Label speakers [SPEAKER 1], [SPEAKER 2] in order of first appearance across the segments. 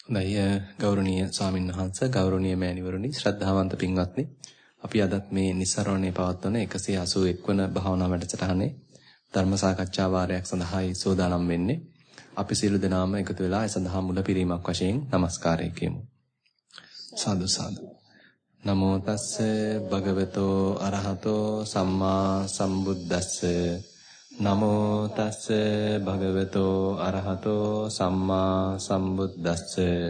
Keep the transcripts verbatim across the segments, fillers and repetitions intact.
[SPEAKER 1] හොඳයි ගෞරවනීය ස්වාමීන් වහන්සේ ගෞරවනීය මෑණිවරුනි ශ්‍රද්ධාවන්ත පින්වත්නි අපි අදත් මේ නිස්සරණේ පවත්වන එකසිය අසූ එක් වන භාවනා වැඩසටහනේ ධර්ම සාකච්ඡා වාරයක් සඳහායි සෝදානම් වෙන්නේ අපි සියලු දෙනාම එකතු වෙලා ඒ සඳහා මුල පිරීමක් වශයෙන් নমස්කාරය කියමු සාදු සාදු නමෝ තස්ස භගවතෝ අරහතෝ සම්මා සම්බුද්දස්ස නමෝ තස්ස භගවතෝ අරහතෝ සම්මා සම්බුද්දස්ස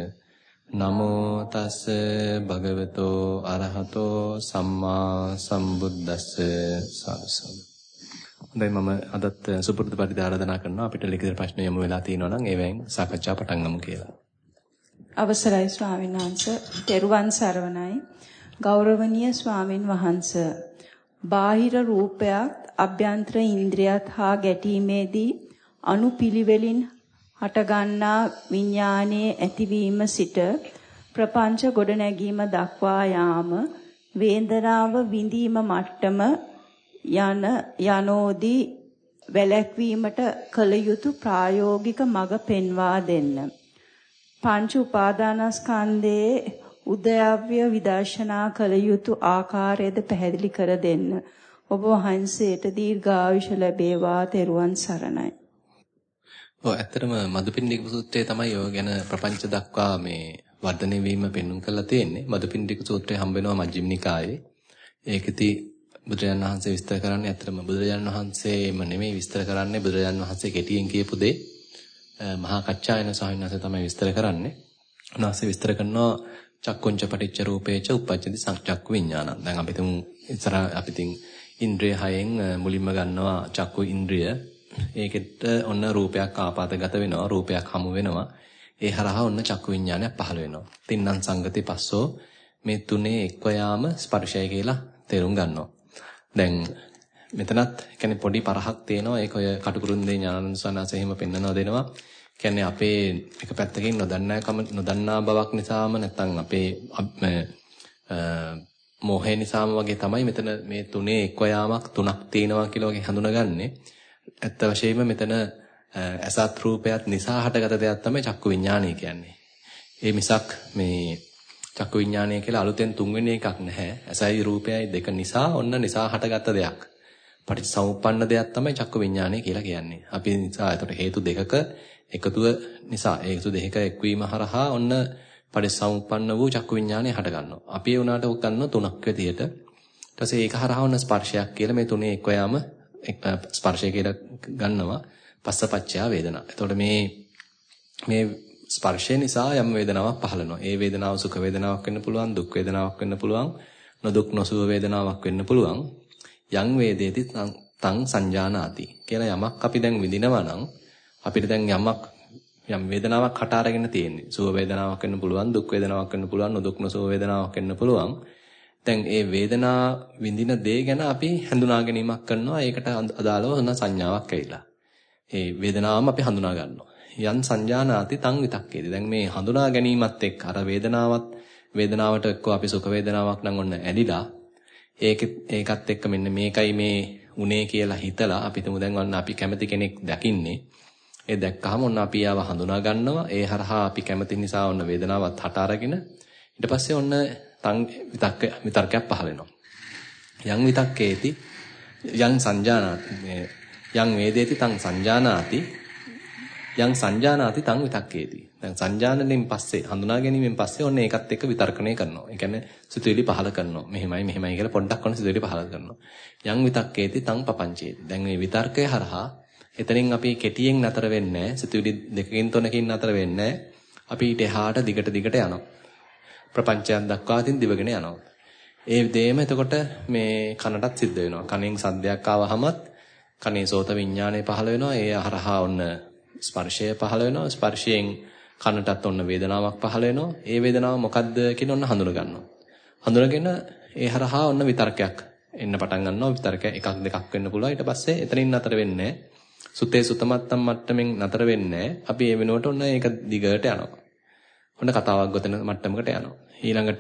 [SPEAKER 1] නමෝ තස්ස භගවතෝ අරහතෝ සම්මා සම්බුද්දස්ස සාදු සාදු හොඳයි මම අදත් සුපුරුදු පරිදි ආරාධනා කරනවා අපිට ලිඛිත ප්‍රශ්න යමු වෙලා තියෙනවා නම් ඒවෙන් සාකච්ඡා පටන් ගමු කියලා
[SPEAKER 2] අවසරයි ස්වාමීන් වහන්සේ තෙරුවන් සරණයි ගෞරවනීය ස්වාමින් වහන්සේ බාහිර රූපයක් අභ්‍යන්තර ඉන්ද්‍රියත් හා ගැටීමේදී අනුපිළිවෙලින් හටගන්නා විඥානයේ ඇතිවීම සිට ප්‍රපංච ගොඩනැගීම දක්වා යාම වේදනාව විඳීම මට්ටම යන යනෝදී වැළැක්වීමට කල යුතු ප්‍රායෝගික මඟ පෙන්වා දෙන්න. පංච උපාදානස්කන්ධයේ උදයව්‍ය විදර්ශනා කළ යුතු ආකාරයද පැහැදිලි කර දෙන්න. ඔබ වහන්සේට දීර්ඝායුෂ ලැබේවා තෙරුවන් සරණයි.
[SPEAKER 1] ඔව් ඇත්තටම මදුපිණ්ඩික සූත්‍රයේ තමයි ඔය ගැන ප්‍රපංච දක්වා මේ වර්ධනය වීම පෙන්වන්න කරලා තියෙන්නේ. මදුපිණ්ඩික සූත්‍රය හම්බ වෙනවා මජ්ක්‍ධිම නිකායේ. ඒකෙති බුදුරජාණන් වහන්සේ විස්තර කරන්නේ ඇත්තටම බුදුරජාණන් වහන්සේම නෙමෙයි විස්තර කරන්නේ බුදුරජාණන් වහන්සේ කෙටියෙන් කියපු දේ මහා කච්චායන ස්වාමීන් වහන්සේ තමයි විස්තර කරන්නේ. උන්වහන්සේ විස්තර කරනවා චක්කුංච පටිච්ච රූපේච උප්පජ්ජති සංචක්කු විඥානං. දැන් අපි තුන් ඉස්සර අපි තින් ඉන්ද්‍රිය හයෙන් මුලින්ම ගන්නවා චක්කු ඉන්ද්‍රිය. ඒකෙත් ඔන්න රූපයක් ආපාතගත වෙනවා, රූපයක් හමු වෙනවා. ඒ හරහා ඔන්න චක්කු විඥානයක් පහළ වෙනවා. තින්නම් සංගති පස්සෝ මේ තුනේ එක්ව යාම ස්පර්ශය කියලා තේරුම් ගන්නවා. දැන් මෙතනත් කියන්නේ පොඩි පරහක් තියෙනවා. ඒක ඔය කටුකුරුන්දේ ඥානানন্দ සනාසෙ හිම පෙන්නනවා දෙනවා. කියන්නේ අපේ එක පැත්තකින් නොදන්නාකම නොදන්නා බවක් නිසාම නැත්නම් අපේ මොහේ නිසාම වගේ තමයි මෙතන මේ තුනේ එක්ව යාමක් තුනක් තියෙනවා කියලා වගේ හඳුනගන්නේ. ඇත්ත වශයෙන්ම මෙතන අසත් රූපයත් නිසා හටගත දෙයක් තමයි චක්කු විඥානය කියන්නේ. ඒ මිසක් මේ චක්කු විඥානය කියලා අලුතෙන් තුන්වෙනි එකක් නැහැ. අසයි රූපයයි දෙක නිසා ඔන්න නිසා හටගත දෙයක්. පටිච්චසමුප්පන්න දෙයක් තමයි චක්කු විඥානය කියලා කියන්නේ. අපි නිසා ඒතකොට හේතු දෙකක එකතුව නිසා හේතු දෙකක එක්වීම හරහා ඔන්න පටිච්චසමුප්පන්න වූ චක්කු විඥානය හට ගන්නවා. අපි ඒ උනාට උක් ගන්නවා තුනක් විදියට. ඊට පස්සේ ඒක හරහා ඔන්න ස්පර්ශයක් කියලා මේ තුනේ එක්ව යාම ස්පර්ශය කියලා ගන්නවා. පස්සපච්චය වේදනා. එතකොට මේ මේ ස්පර්ශය නිසා යම් වේදනාවක් පහළ වෙනවා. ඒ වේදනාව සුඛ වේදනාවක් වෙන්න පුළුවන්, දුක් වේදනාවක් වෙන්න පුළුවන්, නොදුක් නොසුව වේදනාවක් වෙන්න පුළුවන්. යං වේදේති තං සංජානාති කියලා යමක් අපි දැන් විඳිනවා නම් අපිට දැන් යමක් යම් වේදනාවක් හට අරගෙන තියෙන්නේ. සුව වේදනාවක් වෙන්න පුළුවන්, දුක් වේදනාවක් වෙන්න පුළුවන්, නොදුක් නොසුව වේදනාවක් වෙන්න පුළුවන්. දැන් ඒ වේදනා විඳින දේ ගැන අපි හඳුනා ගැනීමක් කරනවා. ඒකට අදාළව හොන සංඥාවක් ඇවිල්ලා. ඒ වේදනාවම අපි හඳුනා ගන්නවා. යන් සංජානාති තං විතක්කේති. දැන් මේ හඳුනා ගැනීමත් එක්ක අර වේදනාවත් වේදනාවට එක්ක අපි සුඛ වේදනාවක් නම් ඔන්න ඇලිලා ඒක ඒකත් එක්ක මෙන්න මේකයි මේ උනේ කියලා හිතලා අපි තුමු දැන් ඔන්න අපි කැමති කෙනෙක් දකින්නේ. ඒ දැක්කහම ඔන්න අපි ආව හඳුනා ගන්නවා. ඒ හරහා අපි කැමති නිසා ඔන්න වේදනාවත් හට අරගෙන ඊට පස්සේ ඔන්න තං විතක්ක විතර්කයක් පහල වෙනවා. යං විතක්කේති යං සංජානාති යං වේදේති තං සංජානාති යං සංජානාති තං විතක්කේති. දැන් සංජානනයෙන් පස්සේ හඳුනා ගැනීමෙන් පස්සේ ඔන්න ඒකත් එක්ක විතර්කණය කරනවා. ඒ කියන්නේ සිතුවිලි පහල කරනවා. මෙහෙමයි මෙහෙමයි කියලා පොඩ්ඩක් ඔන්න සිතුවිලි පහල කරනවා. යං විතක්කේති තං පපංචේති. දැන් මේ විතර්කය හරහා එතනින් අපි කෙටියෙන් නතර වෙන්නේ නැහැ. සිතුවිලි දෙකකින් තුනකින් නතර වෙන්නේ නැහැ. අපි ඊට එහාට දිගට දිගට යනවා. ප්‍රපංචයන් දක්වා තින් දිවගෙන යනවා. ඒ දෙයම එතකොට මේ කනටත් සිද්ධ වෙනවා. කනෙන් සද්දයක් ආවහමත් කනේ සෝත විඥානය පහළ වෙනවා. ඒ හරහා ඔන්න ස්පර්ශය පහළ වෙනවා. ස්පර්ශයෙන් කනටත් ඔන්න වේදනාවක් පහළ වෙනවා. ඒ වේදනාව මොකද්ද කියන ඔන්න හඳුන ගන්නවා. හඳුනගෙන ඒ හරහා ඔන්න විතර්කයක් එන්න පටන් ගන්නවා. විතර්ක එකක් දෙකක් වෙන්න පුළුවන්. ඊට පස්සේ එතනින් නතර වෙන්නේ නැහැ. සුතේ සුතමත්තම් මට්ටමින් නතර වෙන්නේ නැහැ. අපි ඒ වෙනුවට ඔන්න ඒක දිගට යනවා. ඔන්න කතාවක් ගොතන මට්ටමකට යනවා. ඊළඟට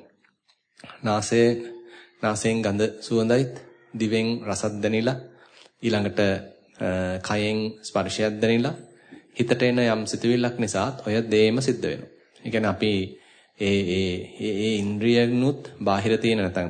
[SPEAKER 1] නාසයේ නාසයෙන් ගඳ සුවඳයිත් දිවෙන් රසත් දැනිලා ඊළඟට කයෙන් ස්පර්ශයක් දැනිලා හිතට එන යම් සිතුවිල්ලක් නිසා ඔය දේම සිද්ධ වෙනවා. ඒ කියන්නේ අපි ඒ ඒ ඒ ඉන්ද්‍රියනුත් බාහිර තියෙන නැත්නම්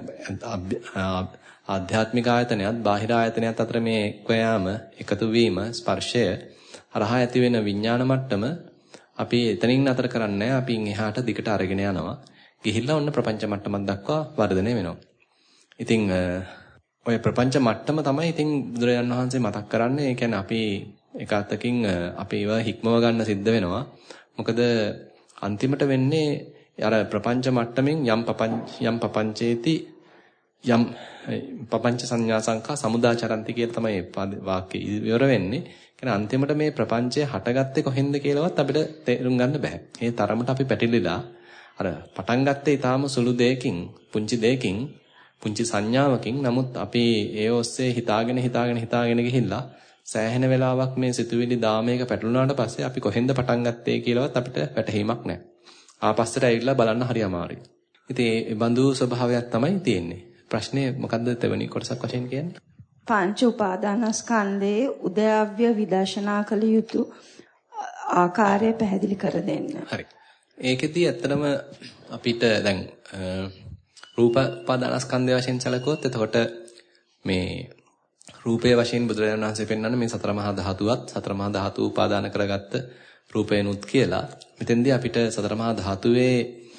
[SPEAKER 1] ආධ්‍යාත්මික ආයතනයත් බාහිර ආයතනයත් අතර මේ එක්වෑම එකතු වීම ස්පර්ශය හරහා ඇති වෙන විඥාන මට්ටම අපි එතනින් නතර කරන්නේ අපි එහාට දිගට අරගෙන යනවා. ගිහිල්ලා ඔන්න ප්‍රපංච මට්ටමක් දක්වා වර්ධනය වෙනවා. ඉතින් ඔය ප්‍රපංච මට්ටම තමයි ඉතින් බුදුරජාණන් වහන්සේ මතක් කරන්නේ. ඒ කියන්නේ අපි එක අතකින් අපි ඒවා හික්මව ගන්න සිද්ධ වෙනවා. මොකද අන්තිමට වෙන්නේ අර ප්‍රපංච මට්ටමින් යම් පපංච යම් පපංචේති යම් පපංච සංඥා සංකා සමුදාචරಂತಿ කියලා තමයි වාක්‍යය ඉවර වෙන්නේ. කියන්නේ අන්තිමට මේ ප්‍රපංචය හටගත්තේ කොහෙන්ද කියලාවත් අපිට තේරුම් ගන්න බෑ. ඒ තරමට අපි පැටලිලා අර පටන් ගත්තේ ඊටාම සුළු දෙයකින්, පුංචි දෙයකින්, පුංචි සංඥාවකින්. නමුත් අපි ඒ ඔස්සේ හිතාගෙන හිතාගෙන හිතාගෙන ගිහිල්ලා සෑහෙන වෙලාවක් මේ සිතුවිලි දාමයක පැටලුණාට පස්සේ අපි කොහෙන්ද පටන් ගත්තේ කියලාවත් අපිට වැටහීමක් නැහැ. ආපස්සට ඇවිල්ලා බලන්න හරි අමාරුයි. ඉතින් ඒ බඳු ස්වභාවයක් තමයි තියෙන්නේ. ප්‍රශ්නේ මොකද්ද තෙවනි කොටසක් වශයෙන් කියන්නේ?
[SPEAKER 2] පංච උපාදානස්කන්ධයේ උදයව්‍ය විදර්ශනා කළ යුතු ආකාරය පැහැදිලි කර දෙන්න.
[SPEAKER 1] හරි. ඒකෙදී ඇත්තටම අපිට දැන් රූප උපාදානස්කන්ධය වශයෙන් සැලකුවොත් එතකොට මේ රූපයේ වශයෙන් බුදුරජාණන් වහන්සේ පෙන්වන්නේ මේ සතර මහා ධාතුවත් සතර මහා ධාතු උපාදාන කරගත්ත රූපේනුත් කියලා. මෙතෙන්දී අපිට සතර මහා ධාතුවේ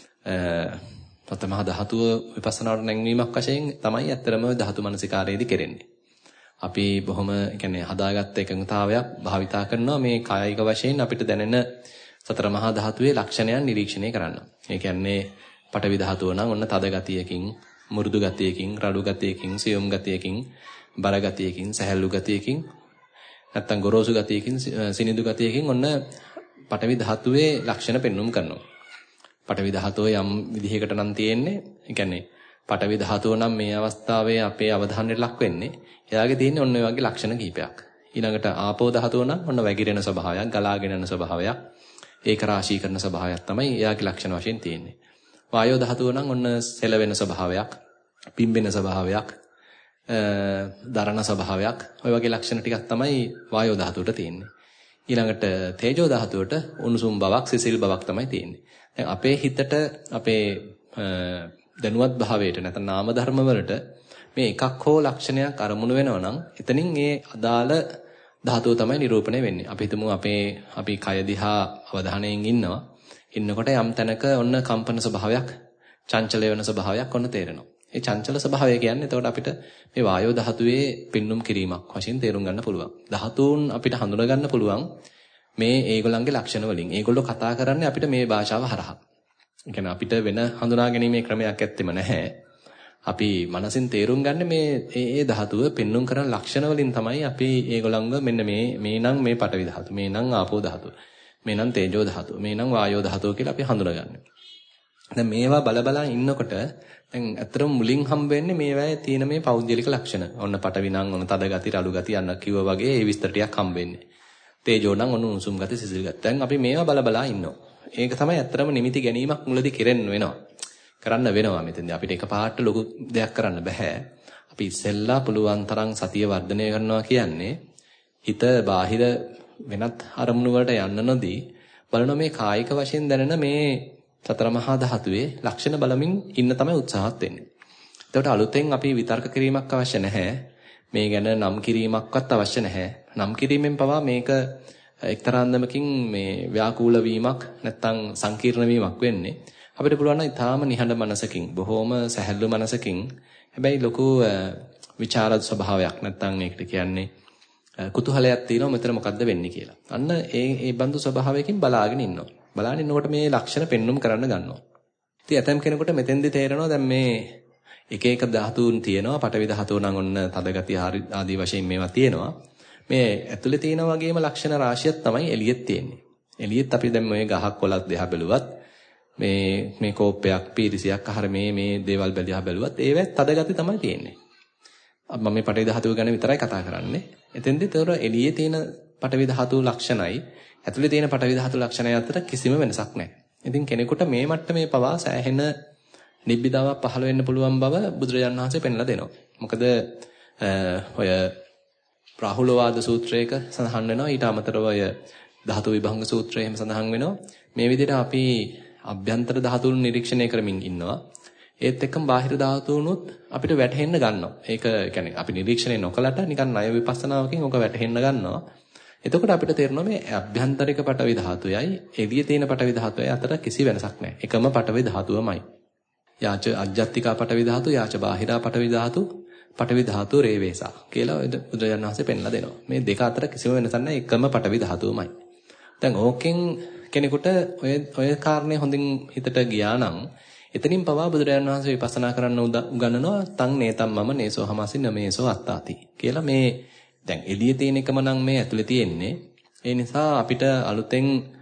[SPEAKER 1] සතර මහා ධාතුව විපස්සනාවට නැංවීමක් වශයෙන් තමයි ඇත්තටම ධාතු මනසිකාරයේදී කෙරෙන්නේ. අපි බොහොම කියන්නේ හදාගත්ත එකඟතාවයක් භාවිතා කරනවා මේ කායික වශයෙන් අපිට දැනෙන සතර මහා ධාතුවේ ලක්ෂණයන් නිරීක්ෂණය කරන්න. ඒ කියන්නේ පඨවි ධාතුව නම් ඔන්න තද ගතියකින්, මෘදු ගතියකින්, රළු ගතියකින්, සියුම් ගතියකින්, බර ගතියකින්, සැහැල්ලු ගතියකින්, නැත්තම් ගොරෝසු ගතියකින්, සිනිඳු ගතියකින් ඔන්න පඨවි ධාතුවේ ලක්ෂණ පෙන්වුම් කරනවා. පඨවි ධාතුව යම් විදිහකට නම් තියෙන්නේ. ඒ කියන්නේ පඨවි ධාතුව නම් මේ අවස්ථාවේ අපේ අවධානයට ලක් වෙන්නේ. එයාගේ තියෙන්නේ ඔන්න ඔය වගේ ලක්ෂණ කිහිපයක්. ඊළඟට ආපෝ ධාතුව නම් ඔන්න වැగిරෙන ස්වභාවයක්, ගලාගෙන යන ස්වභාවයක්, ඒක රාශී කරන ස්වභාවයක් තමයි එයාගේ ලක්ෂණ වශයෙන් තියෙන්නේ. වායෝ ධාතුව නම් ඔන්න සෙලවෙන ස්වභාවයක්, පිම්බෙන ස්වභාවයක්, දරණ ස්වභාවයක්, ඔය වගේ ලක්ෂණ ටිකක් තමයි වායෝ ධාතුවට තියෙන්නේ. ඊළඟට තේජෝ ධාතුවට උණුසුම් බවක්, සිසිල් බවක් තමයි තියෙන්නේ. දැන් අපේ හිතට අපේ දැනුවත් භාවයට නැත්නම් නාම ධර්ම වලට මේ එකක් හෝ ලක්ෂණයක් අරමුණු වෙනවා නම් එතනින් ඒ අදාළ ධාතුව තමයි නිරූපණය වෙන්නේ. අපි හිතමු අපේ අපි කය දිහා අවධානයෙන් ඉන්නවා. ඉන්නකොට යම් තැනක ඔන්න කම්පන ස්වභාවයක්, චංචල වෙන ස්වභාවයක් ඔන්න තේරෙනවා. ඒ චංචල ස්වභාවය කියන්නේ එතකොට අපිට මේ වායෝ ධාතුවේ පින්නුම් කිරීමක් වශයෙන් තේරුම් ගන්න පුළුවන්. ධාතුන් අපිට හඳුනා ගන්න පුළුවන් මේ ඒගොල්ලන්ගේ ලක්ෂණ වලින්. ඒගොල්ලෝ කතා කරන්නේ අපිට මේ භාෂාව හරහා. ඒ කියන්නේ අපිට වෙන හඳුනා ගැනීමේ ක්‍රමයක් ඇත්තෙම නැහැ. අපි මනසින් තේරුම් ගන්න මේ ඒ ඒ ධාතුව පෙන්눔 කරන ලක්ෂණ වලින් තමයි අපි ඒගොල්ලන්ව මෙන්න මේ මේ නම් මේ පඨවි ධාතුව, මේ නම් ආපෝ ධාතුව, මේ නම් තේජෝ ධාතුව, මේ නම් වායෝ ධාතුව කියලා අපි හඳුනගන්නේ. දැන් මේවා බල බල ඉන්නකොට දැන් ඇත්තටම මුලින් හම්බ වෙන්නේ මේවායේ තියෙන මේ පෞද්ගලික ලක්ෂණ. ඔන්න පඨවි නම් ඔන්න තද ගති, රළු ගති අන්න කිව්වා වගේ ඒ විස්තර ටිකක් හම්බ වෙන්නේ. තේජෝ නම් ඔන්න උණුසුම් ගති, සිසිල් ගති. දැන් අපි මේවා බල බල ඉන්නවා. ඒක තමයි ඇත්තටම නිමිති ගැනීමක් මුලදී කෙරෙන්න වෙනවා. කරන්න වෙනවා මෙතෙන්දී. අපිට එකපාරට ලොකු දෙයක් කරන්න බෑ. අපි ඉස්සෙල්ලා පුළුවන් තරම් සතිය වර්ධනය කරනවා කියන්නේ හිත බාහිර වෙනත් අරමුණු වලට යන්න නොදී බලන මේ කායික වශයෙන් දැනෙන මේ සතර මහා ධාතුවේ ලක්ෂණ බලමින් ඉන්න තමයි උත්සාහත් වෙන්නේ. එතකොට අලුතෙන් අපි විතර්ක කිරීමක් අවශ්‍ය නැහැ. මේ ගැන නම් කිරීමක්වත් අවශ්‍ය නැහැ. නම් කිරීමෙන් පවා මේක එක්තරා අන්දමකින් මේ ව්‍යාකූල වීමක් නැත්තම් සංකීර්ණ වීමක් වෙන්නේ. අපිට පුළුවන් නම් ඊටාම නිහඬ මනසකින්, බොහොම සැහැල්ලු මනසකින්, හැබැයි ලොකු විචාර ස්වභාවයක් නැත්තම් ඒකට කියන්නේ කුතුහලයක් තියෙනවා මෙතන මොකද්ද වෙන්නේ කියලා. අන්න ඒ ඒ බඳු ස්වභාවයකින් බලාගෙන ඉන්නවා. බලාගෙන ඉන්නකොට මේ ලක්ෂණ පෙන්눔 කරන්න ගන්නවා. ඉතින් ඇතම් කෙනෙකුට මෙතෙන්දි තේරෙනවා දැන් මේ එක එක ධාතුන් තියෙනවා. පඨවි ධාතුව නම් ඔන්න තද ගතිය ආදී වශයෙන් මේවා තියෙනවා. මේ ඇතුලේ තියෙන වගේම ලක්ෂණ රාශියක් තමයි එළියෙත් තියෙන්නේ. එළියෙත් අපි දැන් මේ ගහක් කොළක් දෙහා බැලුවත් මේ මේ කෝප්පයක් පීරිසියක් අහර මේ මේ දේවල් බැලියා බැලුවත් ඒවත් තද ගති තමයි තියෙන්නේ. මම මේ පඨවි ධාතුව ගැන විතරයි කතා කරන්නේ. එතෙන්දී තොර එළියේ තියෙන පඨවි ධාතු ලක්ෂණයි ඇතුලේ තියෙන පඨවි ධාතු ලක්ෂණය අතර කිසිම වෙනසක් නැහැ. ඉතින් කෙනෙකුට මේ මට්ටමේ පවා සෑහෙන නිබ්බිදාවක් පහළ වෙන්න පුළුවන් බව බුදුරජාණන් වහන්සේ පෙන්වලා දෙනවා. මොකද ඔය රාහුලවාද සූත්‍රයක සඳහන් වෙනවා. ඊට අමතරව ඔය ධාතු විභංග සූත්‍රය එහෙම සඳහන් වෙනවා. මේ විදිහට අපි අභ්‍යන්තර ධාතුන් නිරීක්ෂණය කරමින් ඉන්නවා. ඒත් එක්කම බාහිර ධාතුනුත් අපිට වැටහෙන්න ගන්නවා. ඒක කියන්නේ අපි නිරීක්ෂණය නොකලට නිකන් ණය විපස්සනාවකින් ඔක වැටහෙන්න ගන්නවා. එතකොට අපිට තේරෙනවා මේ අභ්‍යන්තරික පටවි ධාතුයයි එළියේ තියෙන පටවි ධාතුයයි අතර කිසි වෙනසක් නැහැ. එකම පටවි ධාතුවමයි. යාච අජ්ජත්තිකා පටවි ධාතු, යාච බාහිරා පටවි ධාතු, පටවි ධාතු රේවේසා කියලා බුදුරජාණන් වහන්සේ පෙන්ලා දෙනවා. මේ දෙක අතර කිසිම වෙනසක් නැහැ. එකම පටවි ධාතුවමයි. දැන් ඕකෙන් කෙනෙකුට ඔය ඔය කාරණේ හොඳින් හිතට ගියා නම් එතනින් පවා බුදුරජාණන් වහන්සේ විපස්සනා කරන්න උගන්වනවා තං නේතම් මම නේසෝ හමසි නමේසෝ අත්තාති කියලා. මේ දැන් එළියේ තියෙන එකම නම් මේ ඇතුලේ තියෙන්නේ. ඒ නිසා අපිට අලුතෙන්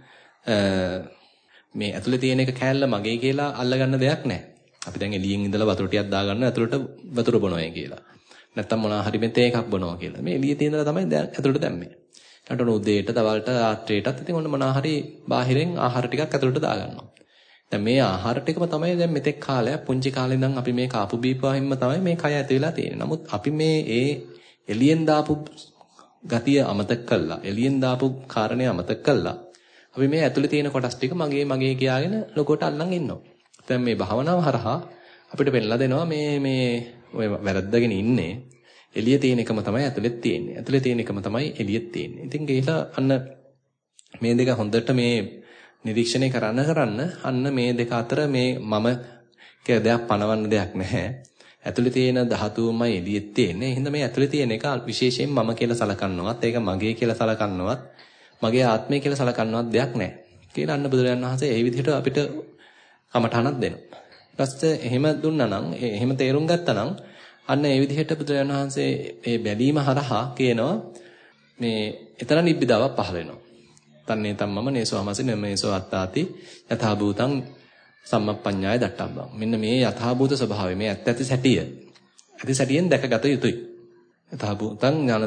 [SPEAKER 1] මේ ඇතුලේ තියෙන එක කෑල්ල මගේ කියලා අල්ලගන්න දෙයක් නැහැ. අපි දැන් එළියෙන් ඉඳලා වතුර ටිකක් දාගන්න ඇතුලට වතුර බොනවයි කියලා. නැත්තම් මොනවා හරි මෙතේ එකක් බොනවා කියලා. මේ එළියේ තියෙනලා තමයි ඇතුලට දැම්මේ. ඊට උදේට, දවල්ට, රාත්‍රියටත් ඉතින් ඔන්න මොනවා හරි බාහිරෙන් ආහාර ටිකක් ඇතුලට දාගන්නවා. දැන් මේ ආහාර ටිකම තමයි දැන් මෙතෙක් කාලයක් පුංචි කාලේ ඉඳන් අපි මේ කාපු බීපුවාහින්ම තමයි මේ කය ඇති වෙලා තියෙන්නේ. නමුත් අපි මේ ඒ එළියෙන් දාපු ගතිය අමතක කළා. එළියෙන් දාපු කාරණේ අමතක කළා. අපි මේ ඇතුලේ තියෙන කොටස් ටික මගේ මගේ කියාගෙන ලොකෝට අල්ලන් ඉන්නවා. දැන් මේ භාවනාව හරහා අපිට පෙන්නලා දෙනවා මේ මේ ඔය වැරද්දගෙන ඉන්නේ එළියේ තියෙන එකම තමයි ඇතුලෙත් තියෙන්නේ. ඇතුලේ තියෙන එකම තමයි එළියෙත් තියෙන්නේ. ඉතින් ගිහලා අන්න මේ දෙක හොඳට මේ නිරීක්ෂණය කරන්න කරන්න අන්න මේ දෙක අතර මේ මම කියලා දෙයක් පනවන්න දෙයක් නැහැ. ඇතුලේ තියෙන ධාතුවමයි එළියෙත් තියෙන්නේ. එහෙනම් මේ ඇතුලේ තියෙන එක විශේෂයෙන් මම කියලා සලකන්නවත්, ඒක මගේ කියලා සලකන්නවත්, මගේ ආත්මය කියලා සලකන්නවත් දෙයක් නැහැ. කියලා අන්න බුදුරජාණන් වහන්සේ ඒ විදිහට අපිට කමඨහනක් දෙනවා. ඊපස්සේ එහෙම දුන්නා නම්, එහෙම තේරුම් ගත්තා නම් අන්න ඒ විදිහට බුදුරජාණන් වහන්සේ මේ බැලීම හරහා කියනවා මේ එතන නිබ්බිදාවක් පහළ වෙනවා. තන්නේ තම්මම නේසෝ හමසි නමේසෝ අත්තාති යථා භූතං සම්මප්පඤ්ඤාය දට්ඨබ්බං. මෙන්න මේ යථා භූත ස්වභාවය, මේ ඇත්ත ඇති සැටිය. ඇති සැටියෙන් දැකගත යුතුයි. යථා භූතං ඥාන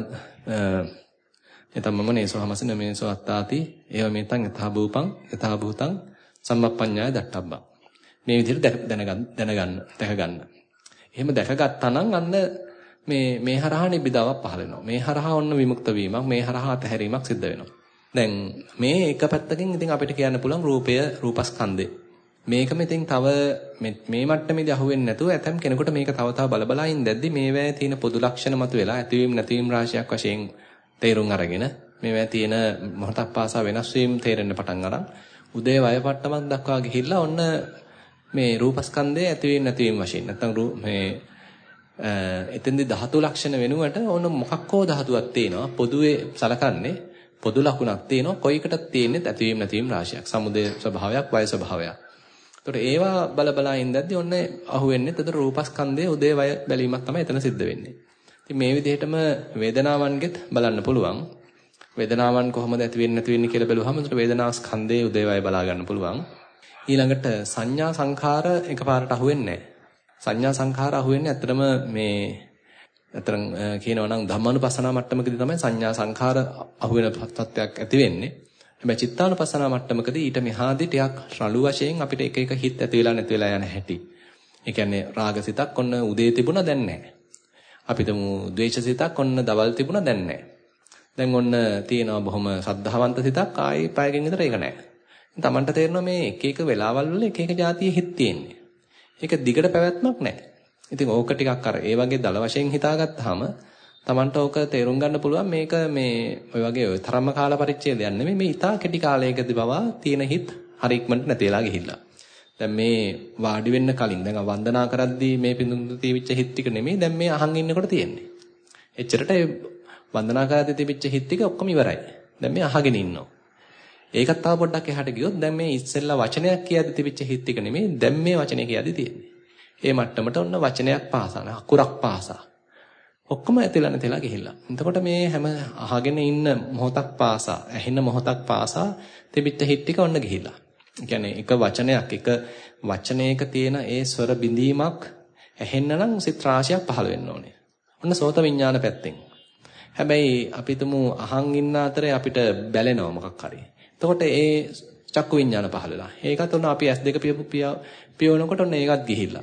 [SPEAKER 1] එතම්මම නේසෝ හමසි නමේසෝ අත්තාති ඒව මේතං යථා භූපං යථා භූතං සම්මප්පඤ්ඤාය දට්ඨබ්බං. මේ විදිහට දැනගන්න දැනගන්න දැකගන්න. එහෙම දැකගත්තා නම් අන්න මේ මේ හරහා නිබ්බිදාවක් පහළ වෙනවා. මේ හරහා ඔන්න විමුක්ත වීමක්, මේ හරහා අතහැරීමක් සිද්ධ වෙනවා. දැන් මේ එක පැත්තකින් ඉතින් අපිට කියන්න පුළුවන් රූපය, රූපස්කන්ධය. මේකම ඉතින් තව මේ මට්ටමේදී අහුවෙන්නේ නැතුව ඇතම් කෙනෙකුට මේක තව තව බලබලා ඉඳද්දි මේවැය තියෙන පොදු ලක්ෂණ මතුවලා ඇතිවීම නැතිවීම රාශියක් වශයෙන් තේරුම් අරගෙන මේවැය තියෙන මොහොතක් පාසා වෙනස් වීම තේරෙන්න පටන් අරන් උදේ වය පට්ටමක් දක්වා ගිහිල්ලා ඔන්න මේ රූපස්කන්ධය ඇතිවීම නැතිවීම වශයෙන් නැත්නම් මේ එතෙන්දී ධාතු ලක්ෂණ වෙනුවට ඕන මොකක් හෝ ධාතුවක් තියෙනවා පොදුවේ සලකන්නේ පොදු ලකුණක් තියෙනවා කොයිකටද තියෙන්නේ ඇතිවීම නැතිවීම රාශියක් සමුදය ස්වභාවයක් වය ස්වභාවයක්. ඒතකොට ඒවා බල බලා ඉඳද්දී ඔන්න අහුවෙන්නේ එතන රූපස්කන්ධයේ උදේ වය බැලීමක් තමයි එතන සිද්ධ වෙන්නේ. ඉතින් මේ විදිහටම වේදනාවන්ගෙත් බලන්න පුළුවන්. වේදනාවන් කොහොමද ඇති වෙන්නේ නැති වෙන්නේ කියලා බැලුවහම එතකොට වේදනා ස්කන්ධයේ උදේ වය බලා ගන්න පුළුවන්. ඊළඟට සංඥා සංඛාර එකපාරට අහුවෙන්නේ නැහැ. සංඥා සංඛාර අහුවෙන්නේ ඇත්තටම මේ අතරන් කියනවා නම් ධම්මානුපස්සනා මට්ටමකදී තමයි සංඥා සංඛාර අහුවෙන තත්ත්වයක් ඇති වෙන්නේ. හැබැයි චිත්තානුපස්සනා මට්ටමකදී ඊට මෙහාදී ටිකක් රළු වශයෙන් අපිට එක එක හිත් ඇති වෙලා නැති වෙලා යන හැටි. ඒ කියන්නේ රාගසිතක් ඔන්න උදේ තිබුණා දැන් නැහැ. අපිටම ද්වේෂසිතක් ඔන්න දවල් තිබුණා දැන් නැහැ. දැන් ඔන්න තියෙනවා බොහොම සද්ධාවන්ත සිතක් ආයේ පැයකින් විතර ඒක නැහැ. තමන්ට තේරෙනවා මේ එක එක වෙලාවල් වල එක එක જાතිය හිත් තියෙන්නේ. ඒක දිගට පැවැත්මක් නැහැ. ඉතින් ඕක ටිකක් අර ඒ වගේ දල වශයෙන් හිතාගත්තාම තමන්ට ඕක තේරුම් ගන්න පුළුවන් මේක මේ ඔය වගේ ඔය තරම්ම කාල පරිච්ඡේදයක් නෙමෙයි මේ ඉතා කෙටි කාලයකදී බවා තියෙන හිත් හරි ඉක්මනට නැති වෙලා ගිහිල්ලා. දැන් මේ වාඩි වෙන්න කලින් දැන් වන්දනා කරද්දී මේ පිඳුඳු තීවිච්ච හිත් ටික නෙමෙයි දැන් මේ අහන් ඉන්නකොට තියෙන්නේ. එච්චරට ඒ වන්දනා කරද්දී තිබිච්ච හිත් ටික ඔක්කොම ඉවරයි. දැන් මේ අහගෙන ඉන්නවා. ඒකත් තව පොඩ්ඩක් එහාට ගියොත් දැන් මේ ඉස්සෙල්ලා වචනයක් කියද්දී තිබිච්ච හිත් ටික නෙමෙයි දැන් මේ වචනේ කියද්දී තියෙන්නේ. ඒ මට්ටමට ඔන්න වචනයක් පාසා අකුරක් පාසා ඔක්කොම ඇතිලා නැතිලා ගිහිල්ලා. එතකොට මේ හැම අහගෙන ඉන්න මොහොතක් පාසා ඇහෙන මොහොතක් පාසා තිබිච්ච හිත් ටික ඔන්න ගිහිල්ලා. ඒ කියන්නේ එක වචනයක් එක වචනයක තියෙන ඒ ස්වර බිඳීමක් ඇහෙන්න නම් සිත් රාශියක් පහළ වෙන්න ඕනේ. ඔන්න සෝත විඥාන පැත්තෙන්. හැබැයි අපි තුමු අහන් ඉන්න අතරේ අපිට බැලෙනවා මොකක් හරි. එතකොට ඒ චක්කු විඥාන පහළ වෙලා. ඒකත් ඔන්න අපි ඇස් දෙක පියපු පියවනකොට ඔන්න ඒකත් ගිහිල්ලා.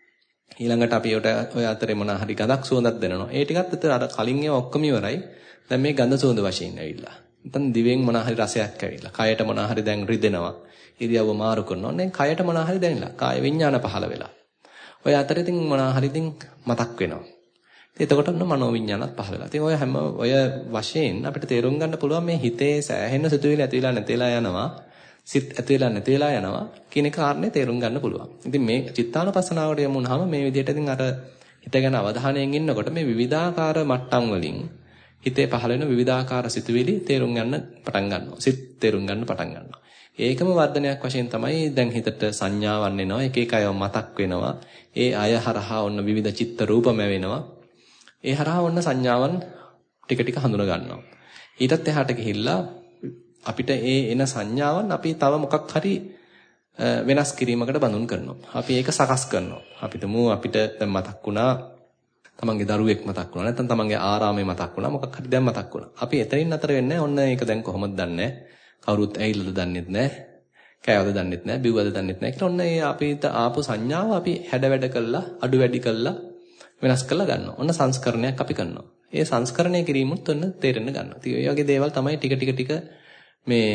[SPEAKER 1] ඊළඟට අපි ඔය අතරේ මොනවා හරි ගඳක් සුවඳක් දැනෙනවා. ඒ ටිකත් අතර අර කලින් ඒවා ඔක්කොම ඉවරයි. දැන් මේ ගඳ සුවඳ වශයෙන් ඇවිල්ලා. නැත්නම් දිවෙන් මොනවා හරි රසයක් ඇවිල්ලා. කයට මොනවා හරි දැන් රිදෙනවා. ඉරියව්ව මාරු කරනවා. ඔන්න කයට මොනවා හරි දැනෙලා. කාය විඥාන පහළ වෙලා. ඔය අතරේ ඉතින් මොනවා හරි ඉතින් මතක් වෙනවා. ඉතින් එතකොට ඔන්න මනෝ විඥානත් පහළ වෙලා. ඉතින් ඔය හැම ඔය වශයෙන් අපිට තේරුම් ගන්න පුළුවන් මේ හිතේ සෑහෙන සිතුවිලි ඇති වෙලා නැති වෙලා යනවා. සිත් ඇති වෙලා නැති වෙලා යනවා කියන කාරණේ තේරුම් ගන්න පුළුවන්. ඉතින් මේ චිත්තානුපස්සනාවට යමු වුණාම මේ විදිහට ඉතින් අර හිත ගැන අවධානයෙන් ඉන්නකොට මේ විවිධාකාර මට්ටම් වලින් හිතේ පහළ වෙන විවිධාකාර සිතුවිලි තේරුම් ගන්න පටන් ගන්නවා. සිත් තේරුම් ගන්න පටන් ගන්නවා. ඒකම වර්ධනයක් වශයෙන් තමයි දැන් හිතට සංඥාවන් එනවා. එක එක අයව මතක් වෙනවා. ඒ අය හරහා ඔන්න විවිධ චිත්ත රූපම වෙනවා. ඒ හරහා ඔන්න සංඥාවන් ටික ටික හඳුන ගන්නවා. ඊටත් එහාට ගිහිල්ලා අපිට ඒ එන සංඥාවන් අපි තව මොකක් හරි වෙනස් කිරීමකට බඳුන් කරනවා. අපි ඒක සකස් කරනවා. අපිට මූ අපිට දැන් මතක් වුණා තමන්ගේ දරුවෙක් මතක් වුණා. නැත්නම් තමන්ගේ ආරාමේ මතක් වුණා. මොකක් හරි දැන් මතක් වුණා. අපි එතනින් අතර වෙන්නේ ඔන්න ඒක දැන් කොහොමද දන්නේ? කවුරුත් ඇවිල්ලාද දන්නෙත් නැහැ. කෑවද දන්නෙත් නැහැ. බිව්වද දන්නෙත් නැහැ. කියලා ඔන්න ඒ අපිට ආපු සංඥාව අපි හැඩ වැඩ කළා, අඩු වැඩි කළා, වෙනස් කරලා ගන්නවා. ඔන්න සංස්කරණයක් අපි කරනවා. ඒ සංස්කරණය කිරීමුත් ඔන්න තේරෙන්න ගන්නවා. ඉතින් මේ වගේ දේවල් තමයි ටික ටික ටික මේ